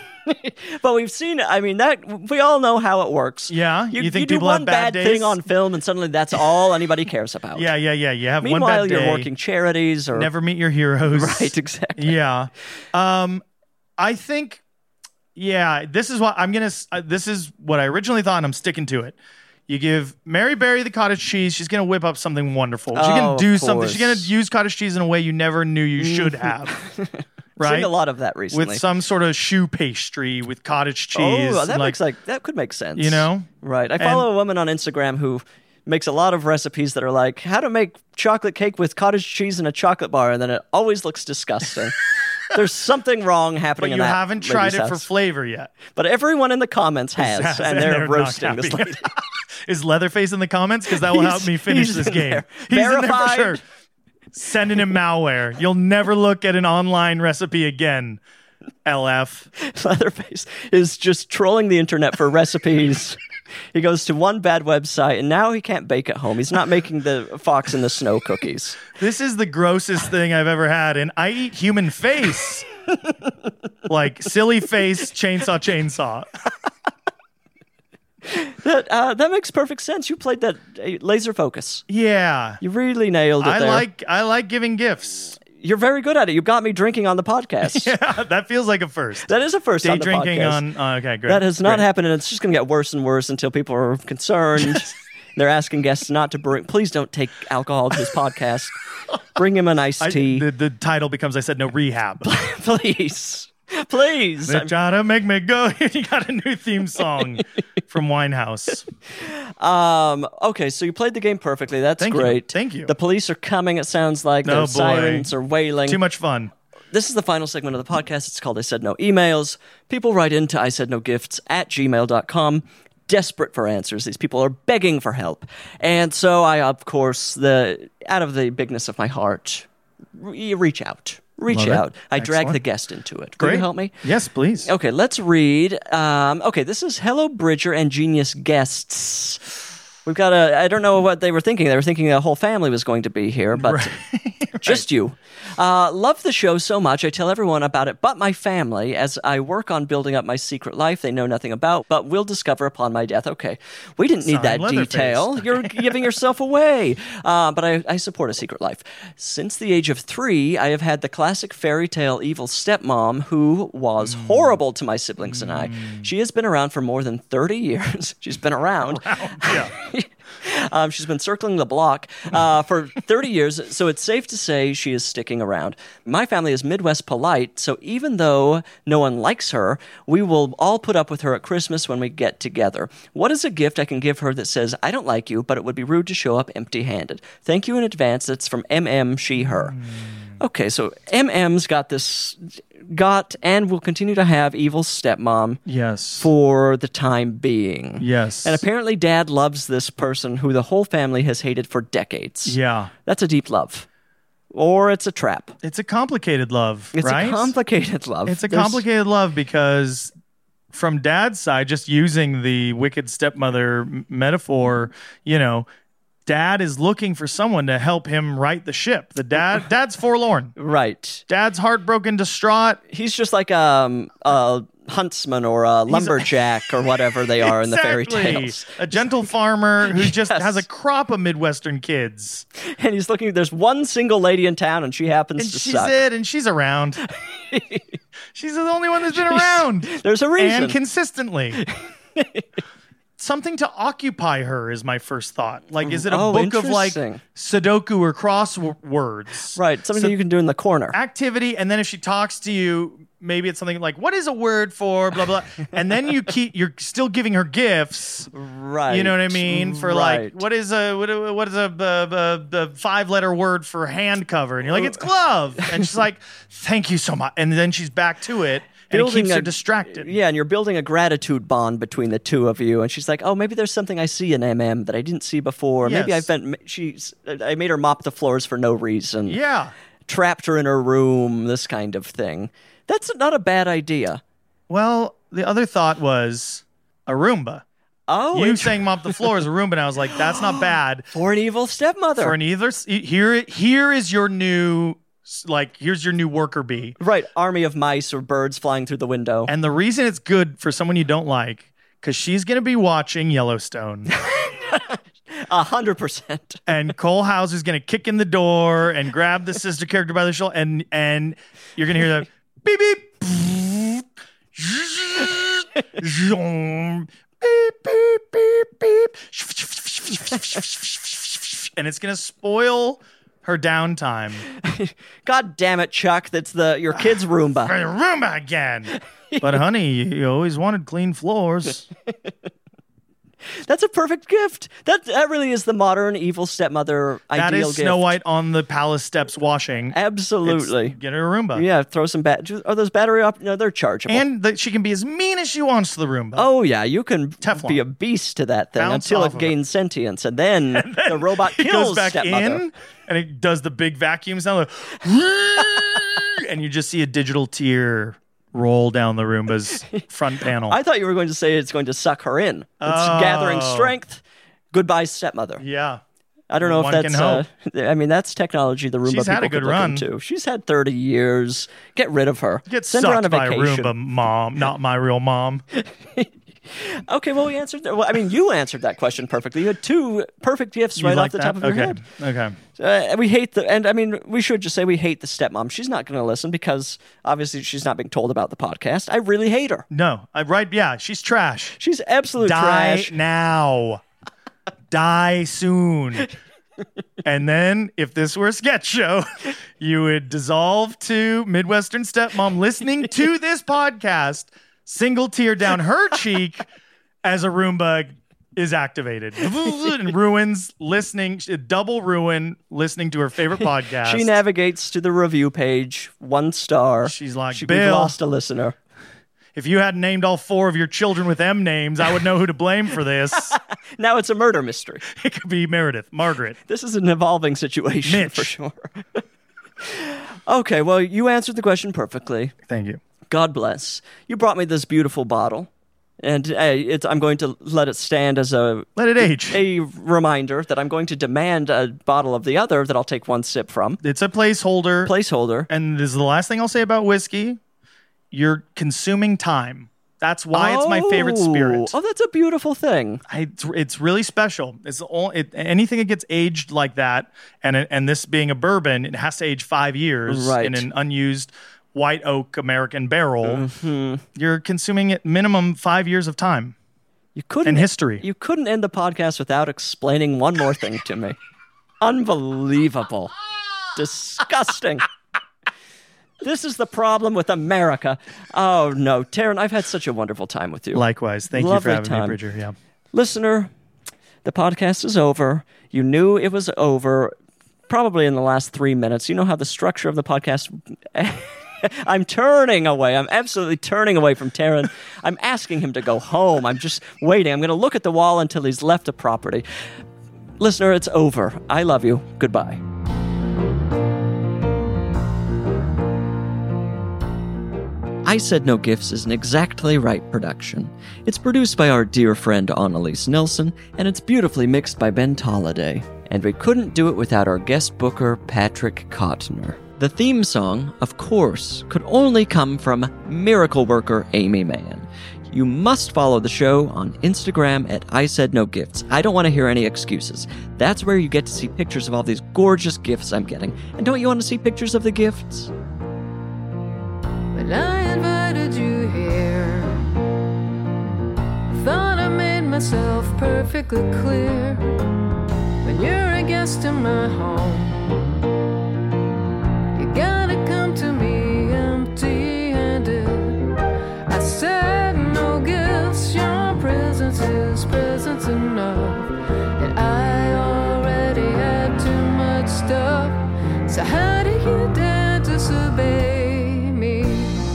but we've seen. I mean, that we all know how it works. Yeah? you, You think do people one have bad bad days? thing on film, and suddenly that's all anybody cares about. Yeah, yeah, yeah. You have one Meanwhile, bad you're day. working charities or Never meet your heroes. right, exactly. Yeah. Um, I think. Yeah, this is what I'm gonna. s- Uh, this is what I originally thought, and I'm sticking to it. You give Mary Berry the cottage cheese. She's gonna whip up something wonderful. She's Oh, gonna do of something. She's gonna course. use cottage cheese in a way you never knew you should have. Right. Seen a lot of that recently. With some sort of shoe pastry with cottage cheese. Oh, that and, makes like that could make sense. You know? right? I follow a woman on Instagram who makes a lot of recipes that are like how to make chocolate cake with cottage cheese in a chocolate bar, and then it always looks disgusting. There's something wrong happening. But in you that haven't tried lady's it for house. flavor yet. But everyone in the comments has, Has, and they're, not roasting this happy. lady. Is Leatherface in the comments? Because that will help He's- me finish he's this in game. there. He's in there for Verified. sure. Sending him malware. You'll never look at an online recipe again. L F. Leatherface is just trolling the internet for recipes. He goes to one bad website, and now he can't bake at home. He's not making the fox in the snow cookies. This is the grossest thing I've ever had, and I eat human face. Like silly face, chainsaw, chainsaw. That uh, that makes perfect sense. You played that uh, laser focus. Yeah. You really nailed it I there. like I like giving gifts. You're very good at it. You got me drinking on the podcast. Yeah, that feels like a first. That is a first Day on the drinking podcast. on oh, okay, great. That has not Great. happened, and it's just going to get worse and worse until people are concerned. They're asking guests not to bring. Please don't take alcohol to this podcast. Bring him an iced I- tea, the, the title becomes I said no rehab. please, please. They I'm- try to make me go. You got a new theme song from Winehouse. Um. Okay, so you played the game perfectly. That's Thank you. great. Thank you. The police are coming. It sounds like Oh, the boy. sirens are wailing. Too much fun. This is the final segment of the podcast. It's called I Said No Emails. People write into I Said No Gifts at gmail dot com, desperate for answers. These people are begging for help. And so I, of course, the out of the bigness of my heart, re- reach out. Reach Love it. out. I drag Excellent. the guest into it. Will Great. you help me? Yes, please. Okay, let's read. Um, okay, this is Hello Bridger and Genius Guests. We've got a, I don't know what they were thinking. They were thinking the whole family was going to be here, but just you. Uh, love the show so much. I tell everyone about it, but my family, as I work on building up my secret life they know nothing about, but will discover upon my death. Okay, we didn't need Signed that Leatherface. detail. You're giving yourself away. Uh, but I, I support a secret life. Since the age of three, I have had the classic fairy tale evil stepmom who was horrible to my siblings and I. She has been around for more than thirty years. She's been around. Yeah. Um, she's been circling the block uh, for thirty years, so it's safe to say she is sticking around. My family is Midwest polite, so even though no one likes her, we will all put up with her at Christmas when we get together. What is a gift I can give her that says, I don't like you, but it would be rude to show up empty-handed? Thank you in advance. That's from M M, she, her. Okay, so M M's got this, got and will continue to have evil stepmom Yes. for the time being. Yes. And apparently dad loves this person who the whole family has hated for decades. Yeah. That's a deep love. Or it's a trap. It's a complicated love, It's right? a complicated love. It's a There's- complicated love because from dad's side, just using the wicked stepmother m- metaphor, you know, Dad is looking for someone to help him right the ship. The dad, Dad's forlorn. Right. Dad's heartbroken, distraught. He's just like um, a huntsman or a lumberjack or whatever they are in the fairy Exactly. tales. A gentle farmer who just Yes. has a crop of Midwestern kids. And he's looking, there's one single lady in town and she happens And to she's suck. it, and she's around. She's the only one that's been around. There's a reason. And consistently. Something to occupy her is my first thought. Like, is it a Oh, book of like interesting. Sudoku or crosswords? Right, something So- that you can do in the corner. Activity, and then if she talks to you, maybe it's something like, what is a word for blah blah, and then you keep you're still giving her gifts. Right. You know what I mean? For Right. like, what is a what, what is a, a, a, a five letter word for hand cover? And you're like, it's glove, and she's like, thank you so much, and then she's back to it, and it keeps a- her distracted. Yeah, and you're building a gratitude bond between the two of you. And she's like, "Oh, maybe there's something I see in M M that I didn't see before. Maybe Yes. I've been she's I made her mop the floors for no reason. Yeah. Trapped her in her room. This kind of thing. That's not a bad idea. Well, the other thought was a Roomba. Oh, You int- saying mop the floor is a Roomba, and I was like, that's not bad. for an evil stepmother. For an either here, here is your new like here's your new worker bee. Right, army of mice or birds flying through the window. And the reason it's good for someone you don't like, because she's going to be watching Yellowstone. A hundred percent. And Cole Hauser's going to kick in the door and grab the sister character by the shoulder. And, and you're going to hear the beep, beep. Beep, beep, beep, beep. And it's going to spoil her downtime. God damn it, Chuck! That's the your kid's Roomba. For the Roomba again. But honey, you always wanted clean floors. That's a perfect gift. That that really is the modern evil stepmother That ideal is gift. Snow White on the palace steps washing. Absolutely. It's- get her a Roomba. Yeah, throw some bat. Are those battery up? No, they're chargeable. And that she can be as mean as she wants to the Roomba. oh yeah, you can Teflon. be a beast to that thing Bounce until off it of gains sentience, and then, the robot It kills goes back stepmother. in and it does the big vacuum sound. Like, and you just see a digital tear roll down the Roomba's front panel. I thought you were going to say it's going to suck her in. It's Oh. gathering strength. Goodbye, stepmother. yeah. I don't know One if can that's. Uh, I mean, that's technology the Roomba She's people had a good could look run. into. She's had thirty years. Get rid of her. Get Send her on a sucked by a vacation. Roomba, mom. Not my real mom. Okay, well, we answered. That. Well, I mean, you answered that question perfectly. You had two perfect gifts You right like off the that? top of your okay. head. Okay. Uh, we hate the, and I mean, we should just say we hate the stepmom. She's not going to listen because obviously she's not being told about the podcast. I really hate her. No. I right. Yeah. She's trash. She's absolute Die trash. now. Die soon. And then, if this were a sketch show, you would dissolve to Midwestern stepmom listening to this podcast, single tear down her cheek as a Roomba is activated. And ruins listening, double ruin listening to her favorite podcast. She navigates to the review page, one star. She's like, she, Bill. We've lost a listener. If you hadn't named all four of your children with M names, I would know who to blame for this. Now it's a murder mystery. It could be Meredith, Margaret. This is an evolving situation Mitch. for sure. Okay, well, you answered the question perfectly. Thank you. God bless. You brought me this beautiful bottle, and uh, it's, I'm going to let it stand as a Let it age. a reminder that I'm going to demand a bottle of the other that I'll take one sip from. It's a placeholder. Placeholder. And this is the last thing I'll say about whiskey. You're consuming time. That's why it's my favorite spirit. Oh, that's a beautiful thing. I, it's, it's really special. It's all, it, anything that gets aged like that, and and this being a bourbon, it has to age five years Right. in an unused white oak American barrel. Mm-hmm. You're consuming it minimum five years of time You couldn't and history. You couldn't end the podcast without explaining one more thing to me. Unbelievable. Disgusting. This is the problem with America. Oh, no. Taryn, I've had such a wonderful time with you. Likewise. Thank Lovely you for having time. me, Bridger. Yeah. Listener, the podcast is over. You knew it was over probably in the last three minutes. You know how the structure of the podcast... I'm turning away. I'm absolutely turning away from Taryn. I'm asking him to go home. I'm just waiting. I'm going to look at the wall until he's left the property. Listener, it's over. I love you. Goodbye. I Said No Gifts is an Exactly Right production. It's produced by our dear friend Annalise Nelson, and it's beautifully mixed by Ben Tolliday. And we couldn't do it without our guest booker, Patrick Kottner. The theme song, of course, could only come from miracle worker Amy Mann. You must follow the show on Instagram at I Said No Gifts. I don't want to hear any excuses. That's where you get to see pictures of all these gorgeous gifts I'm getting. And don't you want to see pictures of the gifts? When I invited you here, thought I made myself perfectly clear. When you're a guest in my home, you gotta come to me empty-handed. I said no gifts, your presence is presence enough. And I already had too much stuff, so how do you dare disobey me?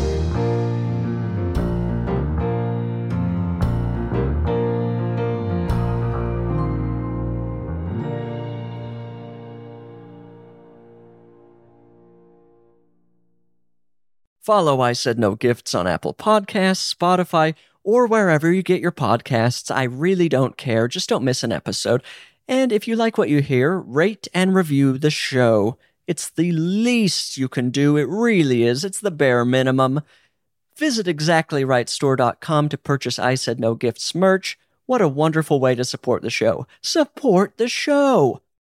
Follow I Said No Gifts on Apple Podcasts, Spotify, or wherever you get your podcasts. I really don't care. Just don't miss an episode. And if you like what you hear, rate and review the show. It's the least you can do. It really is. It's the bare minimum. Visit exactly right store dot com to purchase I Said No Gifts merch. What a wonderful way to support the show. Support the show!